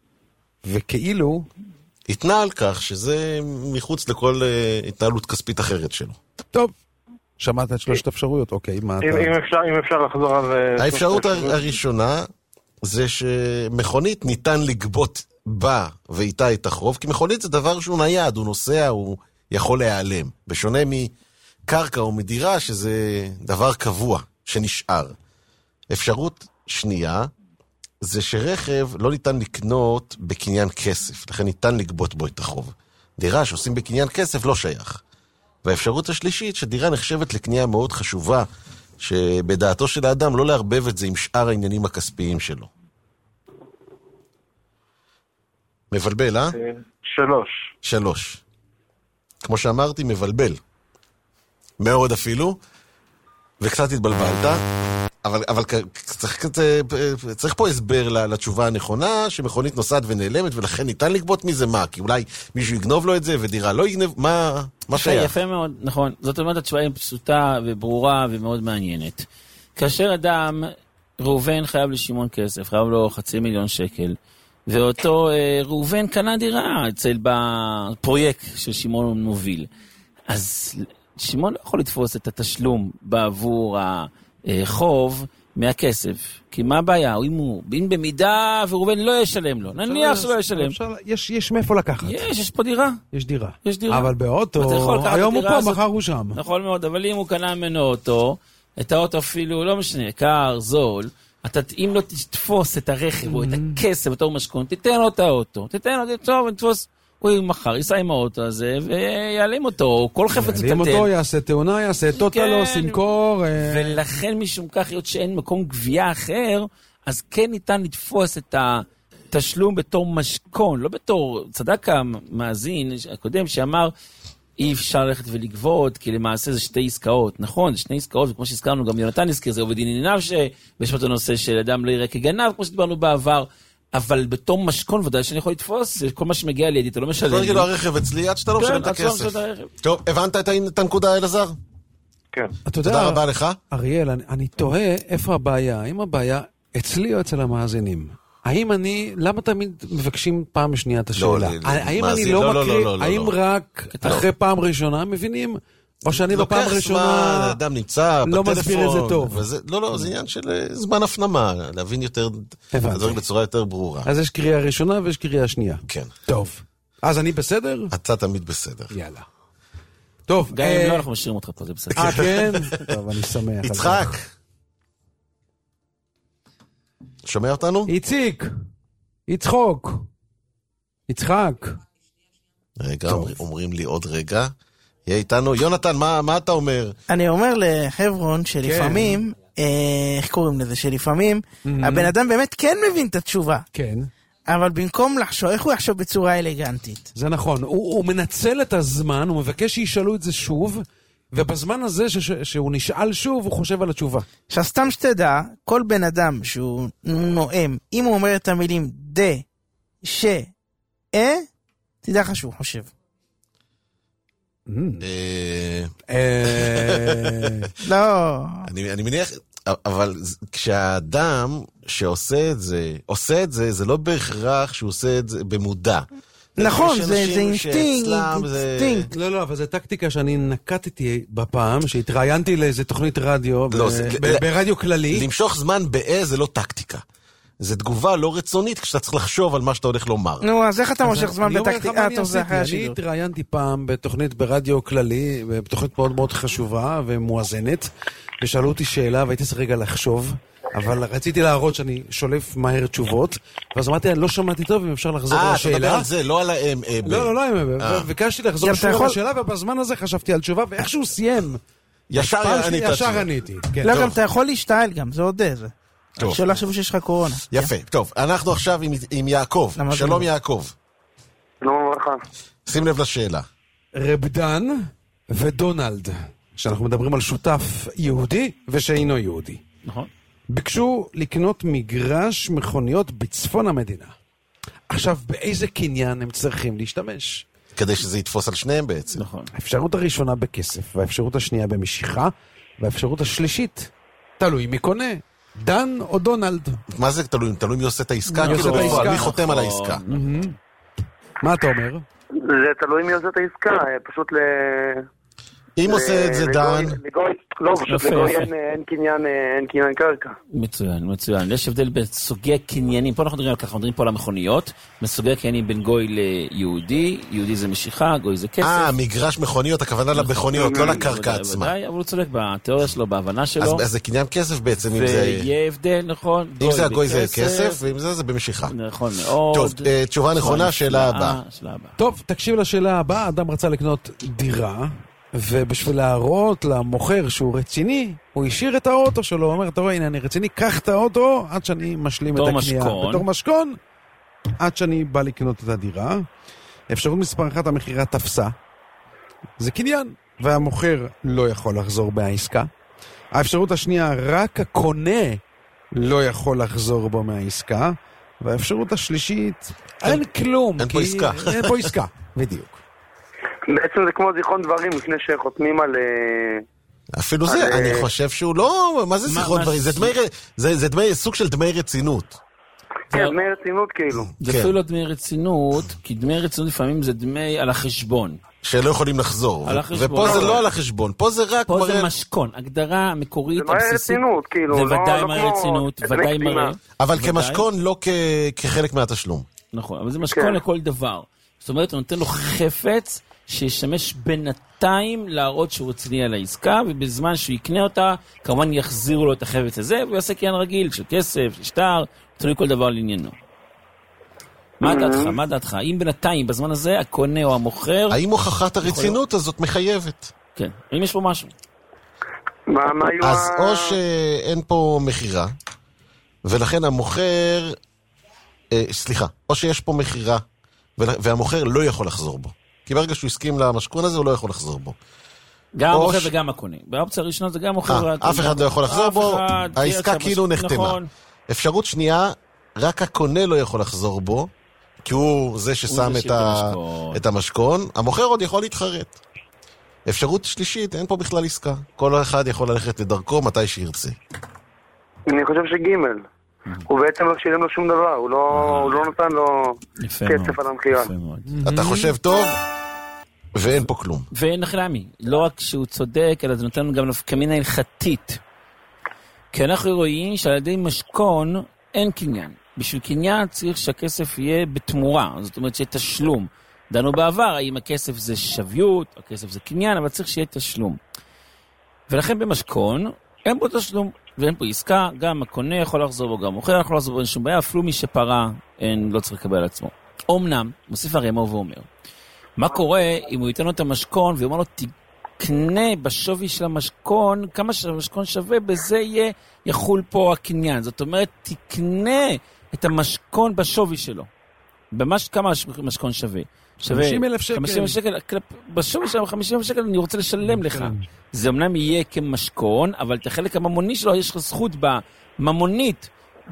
וכאילו התנה על כך שזה מחוץ לכל התנהלות כספית אחרת שלו. טוב, שמעת את שלושת אפשרויות, אוקיי, מה אתה... אם אפשר לחזור על... האפשרות הראשונה זה שמכונית ניתן לגבות בה ואיתה את החוב, כי מכונית זה דבר שהוא נייד, הוא נוסע, הוא יכול להיעלם. בשונה מקרקע או מדירה, שזה דבר קבוע, שנשאר. אפשרות שנייה, זה שרכב לא ניתן לקנות בקניין כסף, לכן ניתן לגבות בו את החוב. דירה שעושים בקניין כסף לא שייך. והאפשרות השלישית, שדירה נחשבת לקנייה מאוד חשובה, שבדעתו של האדם לא להרבב את זה עם שאר העניינים הכספיים שלו. מבלבל, אה? 3. כמו שאמרתי, מבלבל. מאוד אפילו, וקצת התבלבלת, אבל צריך פה הסבר לתשובה הנכונה, שמכונית נוסעת ונעלמת, ולכן ניתן לגבות מזה מה? כי אולי מישהו יגנוב לו את זה, ודירה לא יגנב, מה שייך? יפה מאוד, נכון. זאת אומרת, התשובה היא פשוטה וברורה ומאוד מעניינת. כאשר אדם, ראובן חייב לשמעון כסף, חייב לו 500,000 שקל, ואותו ראובן קנה דירה אצל בפרויקט של שמעון מוביל. אז שמעון לא יכול לתפוס את התשלום בעבור החוב מהכסף. כי מה הבעיה? אם במידה וראובן לא ישלם לו, נניח שלא ישלם. יש מאיפה לקחת. יש פה דירה. יש דירה. אבל באוטו, היום הוא פה, מחר הוא שם. נכון מאוד, אבל אם הוא קנה ממנו אוטו, את האוטו אפילו, לא משנה, קר, זול, אם לא תתפוס את הרכב או את הכסף בתור משכון, תיתן לו את האוטו, תתפוס, הוא מחר ייסע עם האוטו הזה ויעלים אותו, כל חפץ יתתן. יעלים אותו, יעשה תאונה, יעשה טוטלוס, ימכור. ולכן משום כך, להיות שאין מקום גבייה אחר, אז כן ניתן לתפוס את התשלום בתור משכון, לא בתור, צדק המאזין הקודם שאמר, אי אפשר ללכת ולגבות, כי למעשה זה שתי עסקאות, נכון, זה שני עסקאות, וכמו שהזכרנו, גם יונתן הזכיר, זה עובד דין נפשי, ויש פה את הנושא של אדם לא יראה כגנב, כמו שדיברנו בעבר, אבל בתור משכון ודאי שאני יכול לתפוס, כל מה שמגיע לידי, אתה לא משלם. כל כאילו הרכב אצלי, עד שאתה לא משלם את הכסף. טוב, הבנת את הנקודה, אלעזר? כן. תודה רבה לך. אריאל, אני תוהה איפה הבעיה, האם הבעיה אצלי או אצל המאזינים? למה תמיד מבקשים פעם שנייה את השאלה? האם אני לא מקריא, האם רק אחרי פעם ראשונה מבינים, או שאני בפעם ראשונה אדם נמצא לא מסביר את זה טוב? לא, זה עניין של זמן הפנמה, להבין יותר, בצורה יותר ברורה. אז יש קריאה ראשונה ויש קריאה שנייה. כן. טוב. אז אני בסדר? אתה תמיד בסדר. יאללה. טוב. גם אם לא אנחנו משאירים אותך פה, זה בסדר. כן? טוב, אני שמח. יצחק. שומע אותנו? איציק. יצחוק. יצחק. רגע, אומרים לי עוד רגע. יהיה איתנו. יונתן, מה אתה אומר? אני אומר לחברון שלפעמים, איך קוראים לזה? שלפעמים הבן אדם באמת כן מבין את התשובה. כן. אבל במקום לחשוב, איך הוא יחשוב בצורה אלגנטית? זה נכון. הוא מנצל את הזמן, הוא מבקש שישאלו את זה שוב, ובזמן הזה שהוא נשאל שוב, הוא חושב על התשובה. עכשיו סתם שתדע, כל בן אדם שהוא נואם, אם הוא אומר את המילים דה, ש, תדע לך שהוא חושב. לא. אני מניח, אבל כשהאדם שעושה את זה, זה לא בהכרח שהוא עושה את זה במודע. נכון, זה אינסטינקט. לא, אבל זו טקטיקה שאני נקטתי בפעם, שהתראיינתי לאיזה תוכנית רדיו, ברדיו כללי. למשוך זמן זה לא טקטיקה. זה תגובה לא רצונית כשאתה צריך לחשוב על מה שאתה הולך לומר. נו, אז איך אתה מושך זמן בטקטיקה? אני התראיינתי פעם בתוכנית ברדיו כללי, בתוכנית מאוד מאוד חשובה ומואזנת, ושאלו אותי שאלה והייתי צריך רגע לחשוב, אבל רציתי להראות שאני שולף מהר תשובות, ואז אמרתי, אני לא שמעתי טוב אם אפשר לחזור על השאלה. אתה מדבר על זה, לא על האם. לא, וביקשתי לחזור שוב על השאלה, ובזמן הזה חשבתי על תשובה, ואיכשהו סיים. ישר עניתי. לא, גם אתה יכול להשתעל גם, זה עוד איזה. שלא חשבו שיש לך קורונה. יפה, טוב, אנחנו עכשיו עם יעקב. שלום יעקב. שלום וברכה. שים לב לשאלה. רבדן ודונלד, שאנחנו מדברים על שותף יהודי ושאינו יהודי. נכון. ביקשו לקנות מגרש מכוניות בצפון המדינה. עכשיו, באיזה קניין הם צריכים להשתמש? כדי שזה יתפוס על שניהם בעצם. נכון. האפשרות הראשונה בכסף, והאפשרות השנייה במשיכה, והאפשרות השלישית, תלוי מי קונה. דן או דונלד? מה זה תלוי? תלוי מי עושה את העסקה? מי חותם על העסקה? מה אתה אומר? זה תלוי מי עושה את העסקה, פשוט אם עושה את זה דן... לא, פשוט לגוי אין קניין קרקע. מצוין. יש הבדל בין סוגי קניינים, פה אנחנו מדברים על כך, אנחנו מדברים פה על המכוניות, בסוגי קניינים בין גוי ליהודי, יהודי זה משיכה, גוי זה כסף. מגרש מכוניות, הכוונה למכוניות, לא לקרקע עצמה. אבל הוא צודק בתיאוריה שלו, בהבנה שלו. אז זה קניין כסף בעצם, אם זה... ויהיה הבדל, נכון. אם זה הגוי זה כסף, ואם זה במשיכה. נכון מאוד. טוב, תשובה נכונה, שאלה הבאה. טוב, תקשיב לשאלה הבאה, אדם רצה לקנות דירה, ובשביל להראות למוכר שהוא רציני, הוא השאיר את האוטו שלו, הוא אומר, אתה רואה, הנה אני רציני, קח את האוטו עד שאני משלים את הקנייה. בתור משכון, עד שאני בא לקנות את הדירה. אפשרות מספר אחת, המחירה תפסה. זה קניין, והמוכר לא יכול לחזור מהעסקה. האפשרות השנייה, רק הקונה לא יכול לחזור בו מהעסקה. והאפשרות השלישית, אין כלום. אין פה עסקה. אין פה עסקה, בדיוק. בעצם זה כמו זיכרון דברים לפני שחותמים על... אפילו זה, אני חושב שהוא לא... מה זה זיכרון דברים? זה סוג של דמי רצינות. כן, דמי רצינות כאילו. זה אפילו לא דמי רצינות, כי דמי רצינות לפעמים זה דמי על החשבון. שלא יכולים לחזור. ופה זה לא על החשבון, פה זה רק... פה זה משכון, הגדרה המקורית, הבסיסית. זה רצינות, כאילו. זה ודאי מראה רצינות, ודאי מראה. אבל כמשכון, לא כחלק מהתשלום. נכון, אבל זה משכון לכל דבר. זאת אומרת, הוא נותן לו חפץ שישמש בינתיים להראות שהוא רציני על העסקה, ובזמן שהוא יקנה אותה, כמובן יחזירו לו את החפץ הזה, והוא יעשה קניין רגיל של כסף, של שטר, תלוי כל דבר לעניינו. מה דעתך? אם בינתיים, בזמן הזה, הקונה או המוכר... האם הוכחת הרצינות הזאת מחייבת? כן, האם יש פה משהו? אז או שאין פה מחירה, ולכן המוכר... או שיש פה מחירה, והמוכר לא יכול לחזור בו. כי ברגע שהוא הסכים למשכון הזה, הוא לא יכול לחזור בו. גם המוכר וגם הקונה. באופציה הראשונה זה גם המוכר. אף אחד לא יכול לחזור בו, העסקה כאילו נחתמה. אפשרות שנייה, רק הקונה לא יכול לחזור בו, כי הוא זה ששם את המשכון, המוכר עוד יכול להתחרט. אפשרות שלישית, אין פה בכלל עסקה. כל אחד יכול ללכת לדרכו מתי שירצה. אני חושב שגימל. הוא בעצם לא שילם לו שום דבר, הוא לא נתן לו כסף על המחירה. אתה חושב טוב, ואין פה כלום. ואין נחלמי, לא רק שהוא צודק, אלא זה נותן לנו גם נפקמינה הלכתית. כי אנחנו רואים שעל ידי משכון אין קניין. בשביל קניין צריך שהכסף יהיה בתמורה, זאת אומרת שיהיה תשלום. דנו בעבר, האם הכסף זה שוויות, הכסף זה קניין, אבל צריך שיהיה תשלום. ולכן במשכון, אין פה תשלום, ואין פה עסקה, גם הקונה יכול לחזור בו, גם מוכר יכול לחזור בו, אין שום בעיה, אפילו מי שפרה, לא צריך לקבל על עצמו. אומנם, מוסיף הרמ"א ואומר, מה קורה אם הוא ייתן לו את המשכון, ואומר לו, תקנה בשווי של המשכון, כמה שהמשכון שווה, בזה יחול פה הקניין. זאת אומרת, תקנה את המשכון בשווי שלו. ממש כמה המשכון שווה. 50,000 שקל. 50,000 שקל, בשווי שלו 50,000 שקל אני רוצה לשלם לך. זה אמנם יהיה כמשכון, אבל את החלק הממוני שלו יש לך זכות בממונית,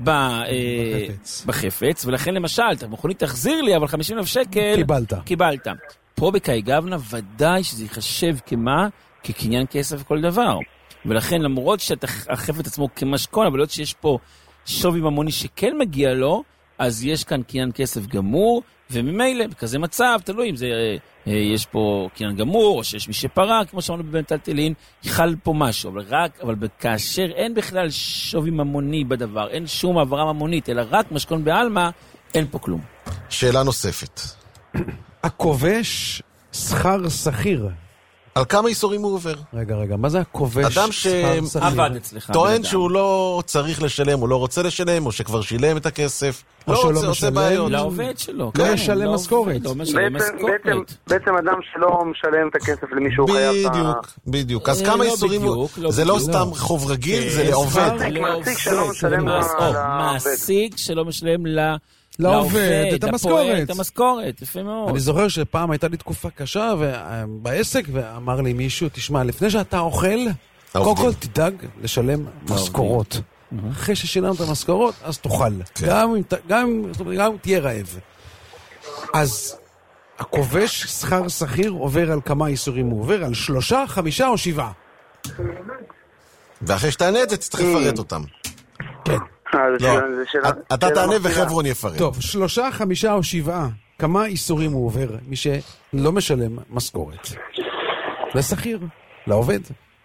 בחפץ, ולכן למשל, המכונית תחזיר לי, אבל 50,000 שקל קיבלת. פה בקאי גבנה ודאי שזה ייחשב כמה? כקניין כסף וכל דבר. ולכן למרות שאתה החפץ עצמו כמשכון, אבל לא שיש פה שווי ממוני שכן מגיע לו, אז יש כאן קניין כסף גמור, וממילא, בכזה מצב, תלוי אם זה, יש פה קניין גמור, או שיש מי שפרה, כמו שאמרנו בבנטלטלין, יחל פה משהו, אבל כאשר אין בכלל שווי ממוני בדבר, אין שום העברה ממונית, אלא רק משכון בעלמא, אין פה כלום. שאלה נוספת. הכובש שכר שכיר. על כמה איסורים הוא עובר? רגע, מה זה הכובש אדם שכר שכיר? עבד אצלך. טוען שהוא לא צריך לשלם, הוא לא רוצה לשלם, או שכבר שילם את הכסף. או שלא משלם לעובד שלו. לא משלם משכורת. בעצם אדם שלא משלם את הכסף למישהו חייב. בדיוק. אז כמה איסורים הוא... זה לא סתם חוב רגיל, זה לעובד. מעסיק שלא משלם מעסיק שלא משלם לעובד, את המשכורת, יפה מאוד. אני זוכר שפעם הייתה לי תקופה קשה בעסק, ואמר לי מישהו, תשמע, לפני שאתה אוכל, קודם כל תדאג לשלם משכורות. אחרי ששילמת המשכורות, אז תאכל. גם תהיה רעב. אז הכובש שכר שכיר עובר על כמה איסורים הוא עובר? על 3, 5 או 7? ואחרי שתענה את זה, צריך לפרט אותם. כן. אתה תענה וחברון יפרט. טוב, 3, 5 או 7, כמה איסורים הוא עובר מי שלא משלם משכורת? לשכיר, לעובד.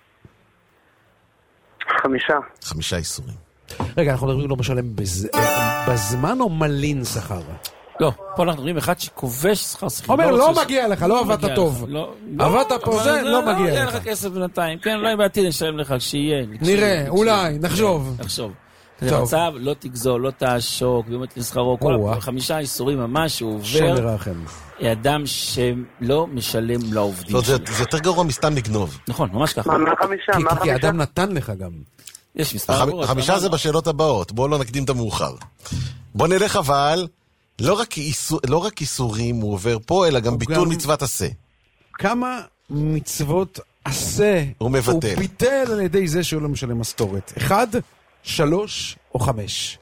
5. 5 איסורים. רגע, אנחנו מדברים לא משלם בזמן או מלין שכר? לא, פה אנחנו מדברים אחד שכובש שכר שכיר. אומר, לא מגיע לך, לא עבדת טוב. עבדת פה זה, לא מגיע לך. לא יהיה לך כסף בינתיים, כן, אולי בעתיד נשלם לך כשיהיה. נראה, אולי, נחשוב. זה מצב, לא תגזול, לא תעשוק, באמת לסחרו, כל 5 איסורים ממש שהוא עובר אדם שלא משלם לעובדים שלו. זה יותר גרוע מסתם לגנוב. נכון, ממש ככה. מה 5? כי אדם נתן לך גם. יש מספר. 5 זה בשאלות הבאות, בואו לא נקדים את המאוחר. בואו נלך אבל, לא רק איסורים הוא עובר פה, אלא גם ביטול מצוות עשה. כמה מצוות עשה הוא ביטל על ידי זה שהוא לא משלם משכורת? 1, 3 או 5?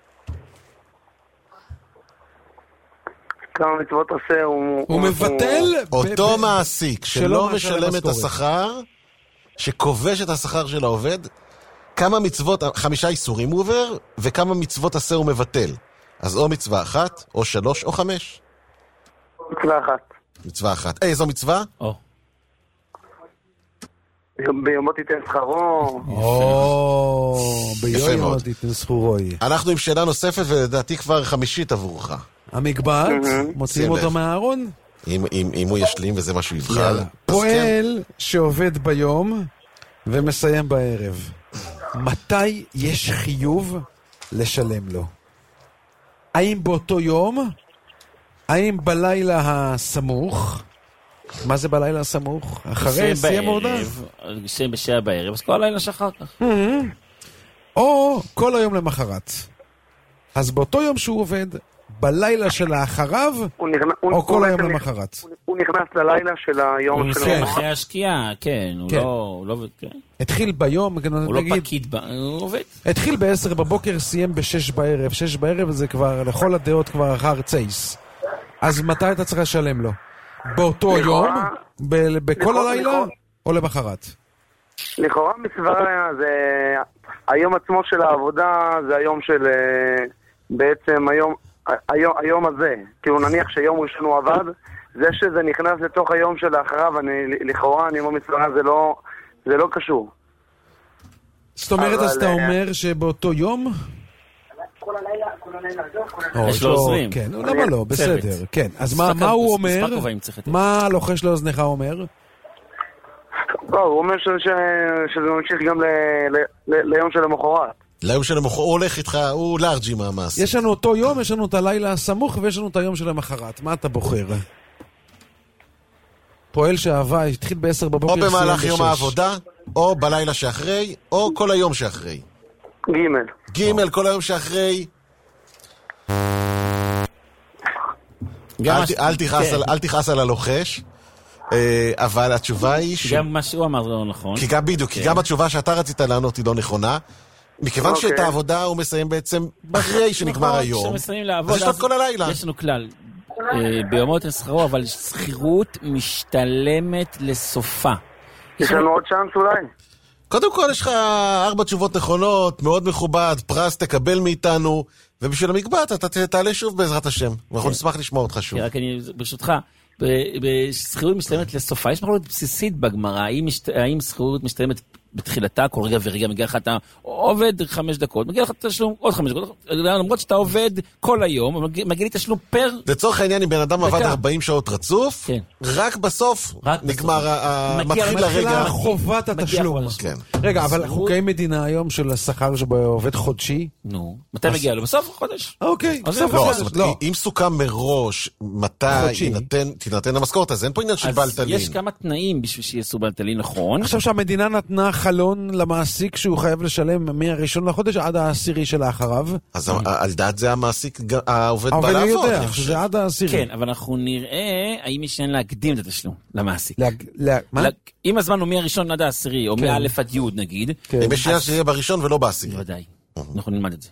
כמה מצוות עושה הוא מבטל אותו מעסיק שלא משלם את השכר, שכובש את השכר של העובד, כמה מצוות, 5 איסורים הוא עובר, וכמה מצוות עשה הוא מבטל. אז או מצווה 1, או 3 או 5. מצווה 1. מצווה 1. איזו מצווה? ביומו תיתן שכרו. ביומו תיתן שכרו. אנחנו עם שאלה נוספת, ולדעתי כבר 5 עבורך. המגבעת, מוציאים אותו מהארון? אם הוא ישלים וזה מה שהוא יבחר. פועל שעובד ביום ומסיים בערב. מתי יש חיוב לשלם לו? האם באותו יום? האם בלילה הסמוך? מה זה בלילה הסמוך? אחרי סיים עבודה? סיים בשעה בערב, אז כל הלילה שאחר כך. או כל היום למחרת. אז באותו יום שהוא עובד, בלילה של האחריו, או כל היום למחרת? הוא נכנס ללילה של היום שלו. אחרי השקיעה, כן. הוא לא... התחיל ביום, הוא לא פקיד, הוא עובד. התחיל ב-10 בבוקר, סיים ב-6 בערב. 6 בערב זה כבר, לכל הדעות כבר אחר צייס. אז מתי אתה צריך לשלם לו? באותו יום? בכל הלילה? או למחרת? לכאורה מצווה זה... היום עצמו של העבודה זה היום של... בעצם היום הזה. כאילו נניח שיום ראשון הוא עבד, זה שזה נכנס לתוך היום של האחריו, לכאורה אני אומר מצווה זה לא קשור. זאת אומרת, אז אתה אומר שבאותו יום? כל יש לו עוזרים. כן, למה לא? בסדר. כן, אז מה הוא אומר? מה הלוחש לאוזניך אומר? לא, הוא אומר שזה ממשיך גם ליום של המחרת. ליום של המחרת, הוא הולך איתך, הוא לארג' עם המעשה. יש לנו אותו יום, יש לנו את הלילה הסמוך, ויש לנו את היום של המחרת. מה אתה בוחר? פועל שאהבה, התחיל ב-10 בבוקר, או במהלך יום העבודה, או בלילה שאחרי, או כל היום שאחרי. ג' כל היום שאחרי. אל תכעס על הלוחש, אבל התשובה היא גם מה שהוא אמר לא נכון. כי גם בדיוק, כי גם התשובה שאתה רצית לענות היא לא נכונה, מכיוון שאת העבודה הוא מסיים בעצם אחרי שנגמר היום. אז יש לו כל הלילה. יש לנו כלל, ביומות לשכרו, אבל שכירות משתלמת לסופה. יש לנו עוד צ'אנס אולי? קודם כל יש לך 4 תשובות נכונות, מאוד מכובד, פרס תקבל מאיתנו, ובשביל המקבט אתה תעלה שוב בעזרת השם, ואנחנו נשמח לשמוע אותך שוב. רק אני, ברשותך, בשכירות משתלמת לסופה, יש מחלוקת בסיסית בגמרא, האם שכירות משתלמת בתחילתה, כל רגע ורגע מגיע לך, אתה עובד 5 דקות, מגיע לך תשלום עוד 5 דקות, למרות שאתה עובד כל היום, מגיע לי תשלום פר... לצורך העניין, אם בן אדם עבד 40 שעות רצוף, רק בסוף נגמר, מתחיל הרגע... חובת התשלום. רגע, אבל חוקי מדינה היום של השכר שעובד חודשי? נו, מתי מגיע לו? בסוף החודש. אוקיי, בסוף החודש. אם סוכם מראש מתי תינתן המשכורת, אז אין פה עניין של בלטלין. יש כמה תנאים בשביל שיעשו בלטלין, נכון? עכשיו שהמדינה נתנה חלון למעסיק שהוא חייב לשלם מהראשון לחודש עד העשירי שלאחריו. אז על דעת זה המעסיק העובד אבל בעל אני לעבוד. יודע שזה עד העשירי. כן, אבל אנחנו נראה האם יש להקדים את התשלום למעסיק. מה? אם הזמן הוא מהראשון עד העשירי, או מא' עד י' נגיד. אם יש שנייה שיהיה בראשון ולא בעשירי. ודאי, אנחנו נלמד את זה.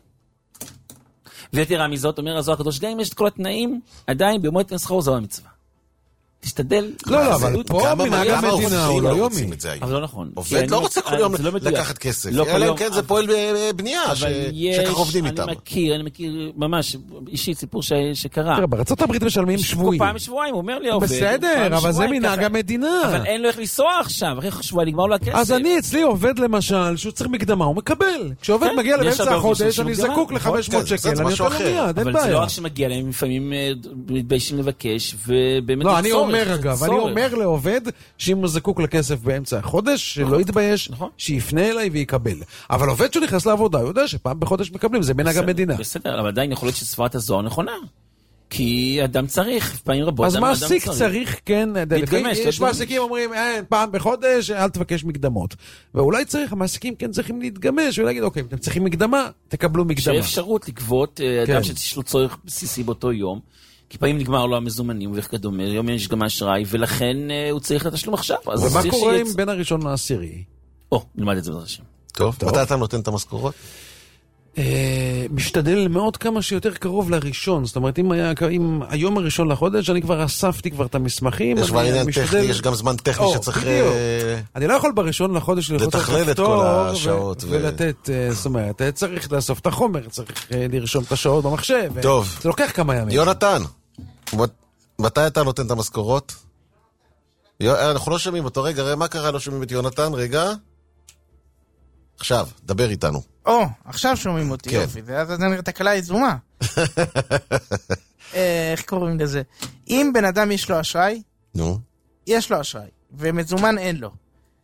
ותראה מזאת, אומר הזוהר הקדוש, גם אם יש את כל התנאים, עדיין במועד שכרו זו המצווה. תשתדל. לא, אבל פה מנהג המדינה הוא לא יומי. אבל לא נכון. עובד לא רוצה כל יום לקחת כסף. אלא אם כן זה פועל בבנייה, שכך עובדים איתם. אני מכיר ממש אישית סיפור שקרה. תראה, בארצות הברית משלמים שבועי. פעם שבועיים, הוא אומר לי העובד. בסדר, אבל זה מנהג המדינה. אבל אין לו איך לנסוע עכשיו, אחרי שבועיים נגמר לו הכסף. אז אני אצלי עובד למשל, שהוא צריך מקדמה, הוא מקבל. כשעובד מגיע לאמצע החודש, אני זקוק ל-500 שקל, אני נותן לו מיד, אין בעיה. אבל זה לא רק שמגיע להם, לפעמים מתביישים לבקש, ובאמת אני אומר לעובד שאם הוא זקוק לכסף באמצע החודש, שלא יתבייש, שיפנה אליי ויקבל. אבל עובד שנכנס לעבודה, הוא יודע שפעם בחודש מקבלים, זה מנהג המדינה. בסדר, אבל עדיין יכול להיות שספרת הזוהר נכונה. כי אדם צריך, פעמים רבות, אז מעסיק צריך, כן, יש מעסיקים אומרים, פעם בחודש, אל תבקש מקדמות. ואולי צריך, המעסיקים כן צריכים להתגמש, ולהגיד, אוקיי, אתם צריכים מקדמה, תקבלו מקדמה. שאפשרות לגבות אדם שיש לו צורך בסיסי באותו יום, כי פעמים נגמר לו המזומנים וכדומה, היום יש גם אשראי, ולכן הוא צריך לתשלום עכשיו. ומה קורה עם בין הראשון לעשירי? נלמד את זה בעזרת השם. טוב, מתי אתה נותן את המשכורות? משתדל מאוד כמה שיותר קרוב לראשון, זאת אומרת, אם היום הראשון לחודש, אני כבר אספתי כבר את המסמכים. יש כבר עניין טכני, יש גם זמן טכני שצריך... אני לא יכול בראשון לחודש לתכלל את כל השעות. ולתת, זאת אומרת, צריך לאסוף את החומר, צריך לרשום את השעות במחשב. טוב. זה לוקח כמה ימים. יונתן, מתי אתה נותן את המשכורות? אנחנו לא שומעים אותו, רגע, מה קרה? לא שומעים את יונתן, רגע. עכשיו, דבר איתנו. עכשיו שומעים אותי, יופי, ואז אתה נראה תקלה יזומה. איך קוראים לזה? אם בן אדם יש לו אשראי, יש לו אשראי, ומזומן אין לו.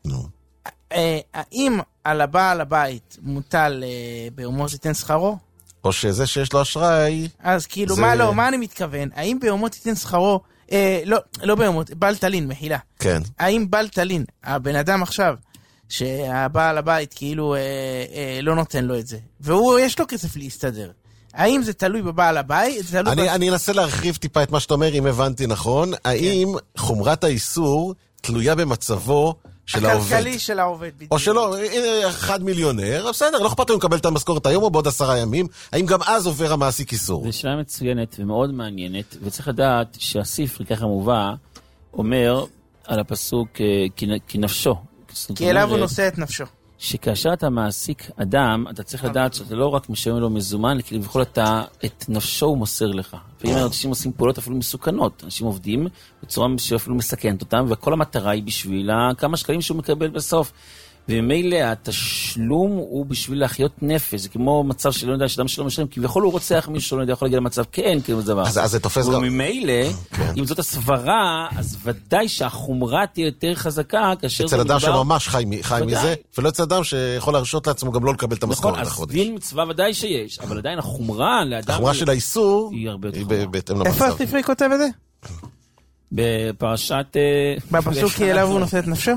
האם על הבעל הבית מוטל ביומו תיתן שכרו? או שזה שיש לו אשראי... אז כאילו, מה אני מתכוון? האם ביומו תיתן שכרו... לא ביומו, בעל תלין, מחילה. כן. האם בעל תלין, הבן אדם עכשיו... שהבעל הבית כאילו לא נותן לו את זה, והוא יש לו כסף להסתדר. האם זה תלוי בבעל הבית? אני אנסה להרחיב טיפה את מה שאתה אומר, אם הבנתי נכון. האם חומרת האיסור תלויה במצבו של העובד? הכלכלי של העובד. או שלא, 1 מיליונר, בסדר, לא אכפת לו לקבל את המשכורת היום או בעוד 10 ימים, האם גם אז עובר המעסיק איסור? זו שאלה מצוינת ומאוד מעניינת, וצריך לדעת שהספר, ככה מובא, אומר על הפסוק כי נפשו. כי אליו הוא נושא את נפשו. שכאשר אתה מעסיק אדם, אתה צריך לדעת שאתה לא רק משלם לו מזומן, כי בכל אתה את נפשו הוא מוסר לך. ואם אנשים עושים פעולות אפילו מסוכנות, אנשים עובדים בצורה שאפילו מסכנת אותם, וכל המטרה היא בשביל כמה שקלים שהוא מקבל בסוף. וממילא התשלום הוא בשביל להחיות נפש, זה כמו מצב שלא יודע, שאדם שלא משלם, כביכול הוא רוצח מישהו שלא יודע, יכול להגיד למצב, כן, כאילו זה דבר. אז זה תופס גם. וממילא, אם זאת הסברה, אז ודאי שהחומרה תהיה יותר חזקה, כאשר אצל אדם שממש חי מזה, ולא אצל אדם שיכול להרשות לעצמו גם לא לקבל את המשכורת לחודש. דין מצווה ודאי שיש, אבל עדיין החומרה לאדם... החומרה של האיסור היא הרבה יותר חומרה. בהתאם למצב. איפה הספרי כותב את זה? בפרשת... בפסוק כי אליו הוא נושא את נפשו?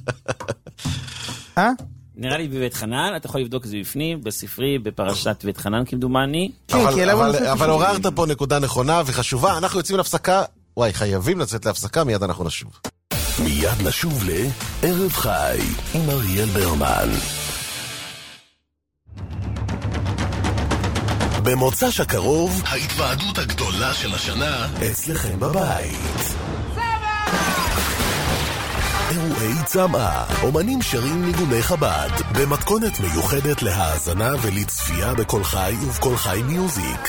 נראה לי בבית חנן, אתה יכול לבדוק את זה בפנים, בספרי, בפרשת בית חנן כמדומני. אבל עוררת פה נקודה נכונה וחשובה, אנחנו יוצאים להפסקה, וואי, חייבים לצאת להפסקה, מיד אנחנו נשוב. מיד נשוב לערב חי עם אריאל ברמן. במוצ"ש הקרוב, ההתוועדות הגדולה של השנה אצלכם בבית. אירועי צמאה, אומנים שרים ניגוני חב"ד, במתכונת מיוחדת להאזנה ולצפייה בכל חי ובכל חי מיוזיק.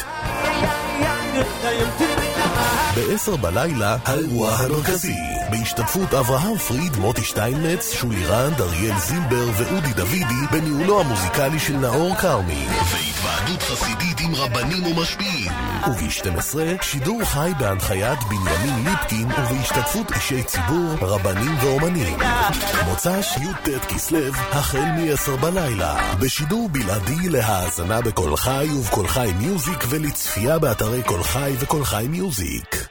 ב-10 בלילה, האירוע המרכזי, בהשתתפות אברהם פריד, מוטי שטיינמץ, שולי רנד, אריאל זילבר ואודי דוידי, בניהולו המוזיקלי של נאור קרמי. והתוועדות חסידית עם רבנים ומשפיעים. וב-12, שידור חי בהנחיית בנימין ליפקין ובהשתתפות אישי ציבור, רבנים ואומנים. מוצ"ש י"ט כסלו, החל מ-10 בלילה, בשידור בלעדי להאזנה בכל חי ובכל חי מיוזיק ולצפייה באתרי כל חי וכל חי מיוזיק.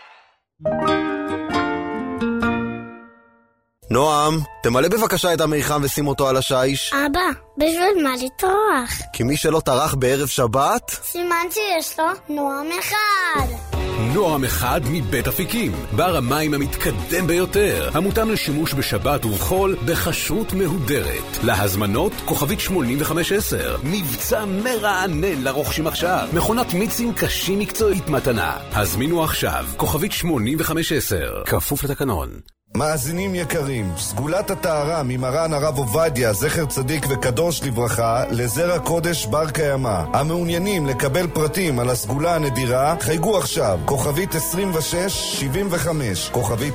נועם, תמלא בבקשה את המיחם ושים אותו על השיש. אבא, בשביל מה לטרוח? כי מי שלא טרח בערב שבת... סימן שיש לו נועם אחד. נועם אחד מבית אפיקים, בר המים המתקדם ביותר, המותאם לשימוש בשבת ובחול בכשרות מהודרת. להזמנות כוכבית 8510, מבצע מרענן לרוכשים עכשיו, מכונת מיצים קשים מקצועית מתנה. הזמינו עכשיו, כוכבית 8510, כפוף לתקנון. מאזינים יקרים, סגולת הטהרה ממרן הרב עובדיה, זכר צדיק וקדוש לברכה, לזרע קודש בר קיימא. המעוניינים לקבל פרטים על הסגולה הנדירה, חייגו עכשיו, כוכבית 2675, כוכבית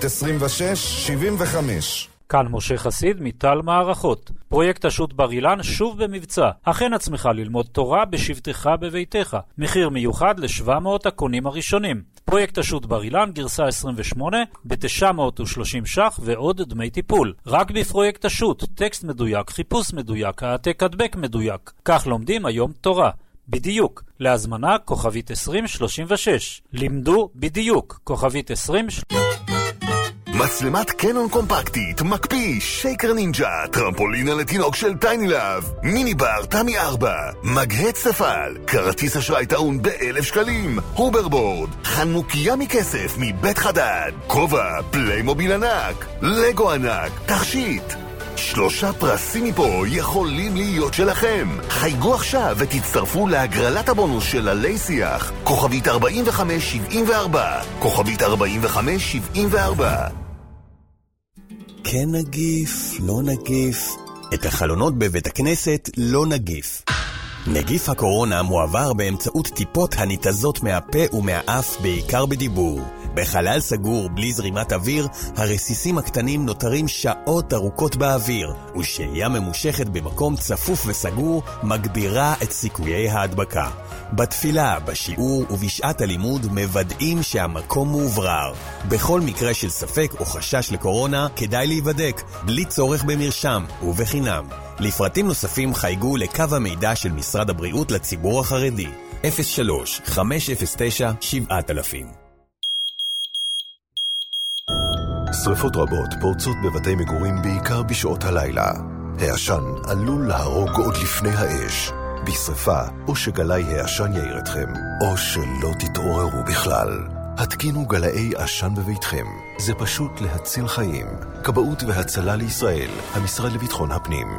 2675. כאן משה חסיד מטל מערכות. פרויקט השו"ת בר אילן שוב במבצע. הכן עצמך ללמוד תורה בשבתך בביתך. מחיר מיוחד ל700 הקונים הראשונים. פרויקט השו"ת בר אילן גרסה 28 ב-930 ש"ח ועוד דמי טיפול. רק בפרויקט השו"ת, טקסט מדויק, חיפוש מדויק, העתק הדבק מדויק. כך לומדים היום תורה. בדיוק. להזמנה כוכבית 2036. לימדו בדיוק. כוכבית 20... מצלמת קנון קומפקטית, מקפיא, שייקר נינג'ה, טרמפולינה לתינוק של טייני לב, מיני בר תמי 4, מגהץ ספל, כרטיס אשראי טעון ב1,000 שקלים, הוברבורד, חנוכיה מכסף מבית חדד, כובע, פליימוביל ענק, לגו ענק, תכשיט. 3 פרסים מפה יכולים להיות שלכם. חייגו עכשיו ותצטרפו להגרלת הבונוס של עלי שיח. כוכבית 4574, כוכבית 4574. כן נגיף, לא נגיף. את החלונות בבית הכנסת לא נגיף. נגיף הקורונה מועבר באמצעות טיפות הניתזות מהפה ומהאף, בעיקר בדיבור. בחלל סגור בלי זרימת אוויר, הרסיסים הקטנים נותרים שעות ארוכות באוויר, ושהייה ממושכת במקום צפוף וסגור מגבירה את סיכויי ההדבקה. בתפילה, בשיעור ובשעת הלימוד מוודאים שהמקום מאוברר. בכל מקרה של ספק או חשש לקורונה כדאי להיבדק, בלי צורך במרשם ובחינם. לפרטים נוספים חייגו לקו המידע של משרד הבריאות לציבור החרדי 03-509-7000. שריפות רבות פורצות בבתי מגורים בעיקר בשעות הלילה. העשן עלול להרוג עוד לפני האש. בשריפה, או שגלי העשן יעיר אתכם, או שלא תתעוררו בכלל. התקינו גלאי עשן בביתכם. זה פשוט להציל חיים. כבאות והצלה לישראל, המשרד לביטחון הפנים.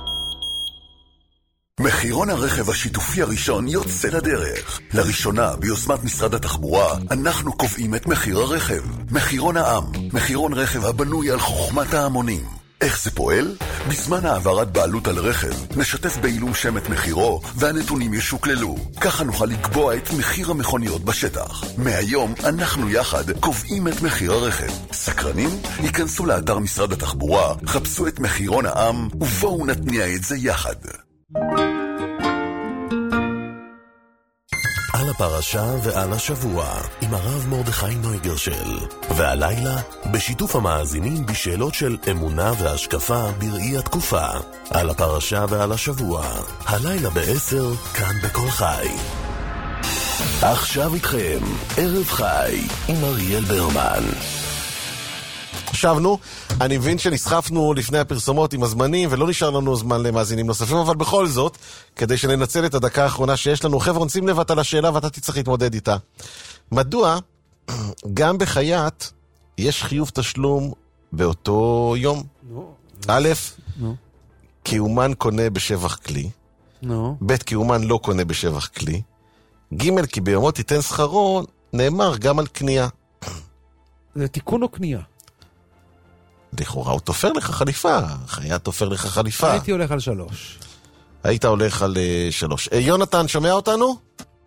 מחירון הרכב השיתופי הראשון יוצא לדרך. לראשונה, ביוזמת משרד התחבורה, אנחנו קובעים את מחיר הרכב. מחירון העם, מחירון רכב הבנוי על חוכמת ההמונים. איך זה פועל? בזמן העברת בעלות על רכב, נשתף בעילום שם את מחירו, והנתונים ישוקללו. ככה נוכל לקבוע את מחיר המכוניות בשטח. מהיום אנחנו יחד קובעים את מחיר הרכב. סקרנים? ייכנסו לאתר משרד התחבורה, חפשו את מחירון העם, ובואו נתניע את זה יחד. על הפרשה ועל השבוע, עם הרב מרדכי נויגרשל. והלילה, בשיתוף המאזינים בשאלות של אמונה והשקפה בראי התקופה. על הפרשה ועל השבוע, הלילה ב-10, כאן בכל חי. עכשיו איתכם, ערב חי, עם אריאל ברמן. שבנו, אני מבין שנסחפנו לפני הפרסומות עם הזמנים ולא נשאר לנו זמן למאזינים נוספים, אבל בכל זאת, כדי שננצל את הדקה האחרונה שיש לנו, חבר'ה, שים לב על השאלה ואתה תצטרך להתמודד איתה. מדוע גם בחייט יש חיוב תשלום באותו יום? א', כי אומן קונה בשבח כלי, ב', כי אומן לא קונה בשבח כלי, ג', כי ביומו תיתן שכרו, נאמר גם על קנייה. זה תיקון או קנייה? לכאורה הוא תופר לך חליפה, חייט תופר לך חליפה. הייתי הולך על 3. היית הולך על 3. יונתן, שומע אותנו?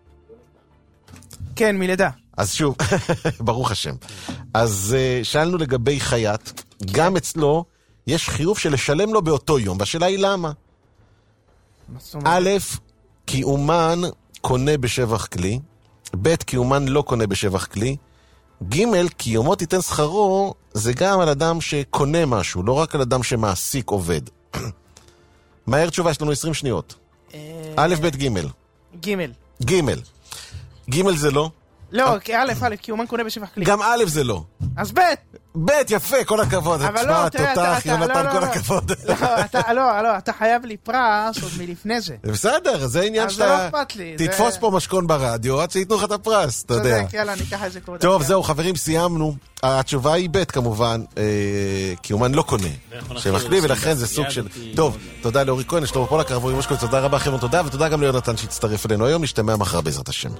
כן, מלידה. אז שוב, ברוך השם. אז שאלנו לגבי חייט, גם אצלו יש חיוב של לשלם לו באותו יום, והשאלה היא למה? א', כי אומן קונה בשבח כלי, ב', כי אומן לא קונה בשבח כלי, ג', כי יומו תיתן שכרו, זה גם על אדם שקונה משהו, לא רק על אדם שמעסיק עובד. מהר תשובה, יש לנו 20 שניות. א', ב', ג'. ג' זה לא? לא, א', כי אומן קונה בשבח כלי. גם א' זה לא. אז ב'. ב', יפה, כל הכבוד. אבל לא, תותח, יונתן, כל הכבוד. לא, אתה חייב לי פרס עוד מלפני זה. בסדר, זה עניין שאתה... אז זה לא אכפת לי. תתפוס פה משכון ברדיו, עד שיתנו לך את הפרס, אתה יודע. צודק, יאללה, ניקח איזה קודם. טוב, זהו, חברים, סיימנו. התשובה היא ב' כמובן, כי אומן לא קונה. שמחלי, ולכן זה סוג של... טוב, תודה לאורי כהן, שלמה פולק, הרב אורי מושקוביץ, תודה רבה, חבר'ה, תודה, ותודה גם ליונתן שהצטרף אלינו היום, נשתמע מחר בעזרת השם.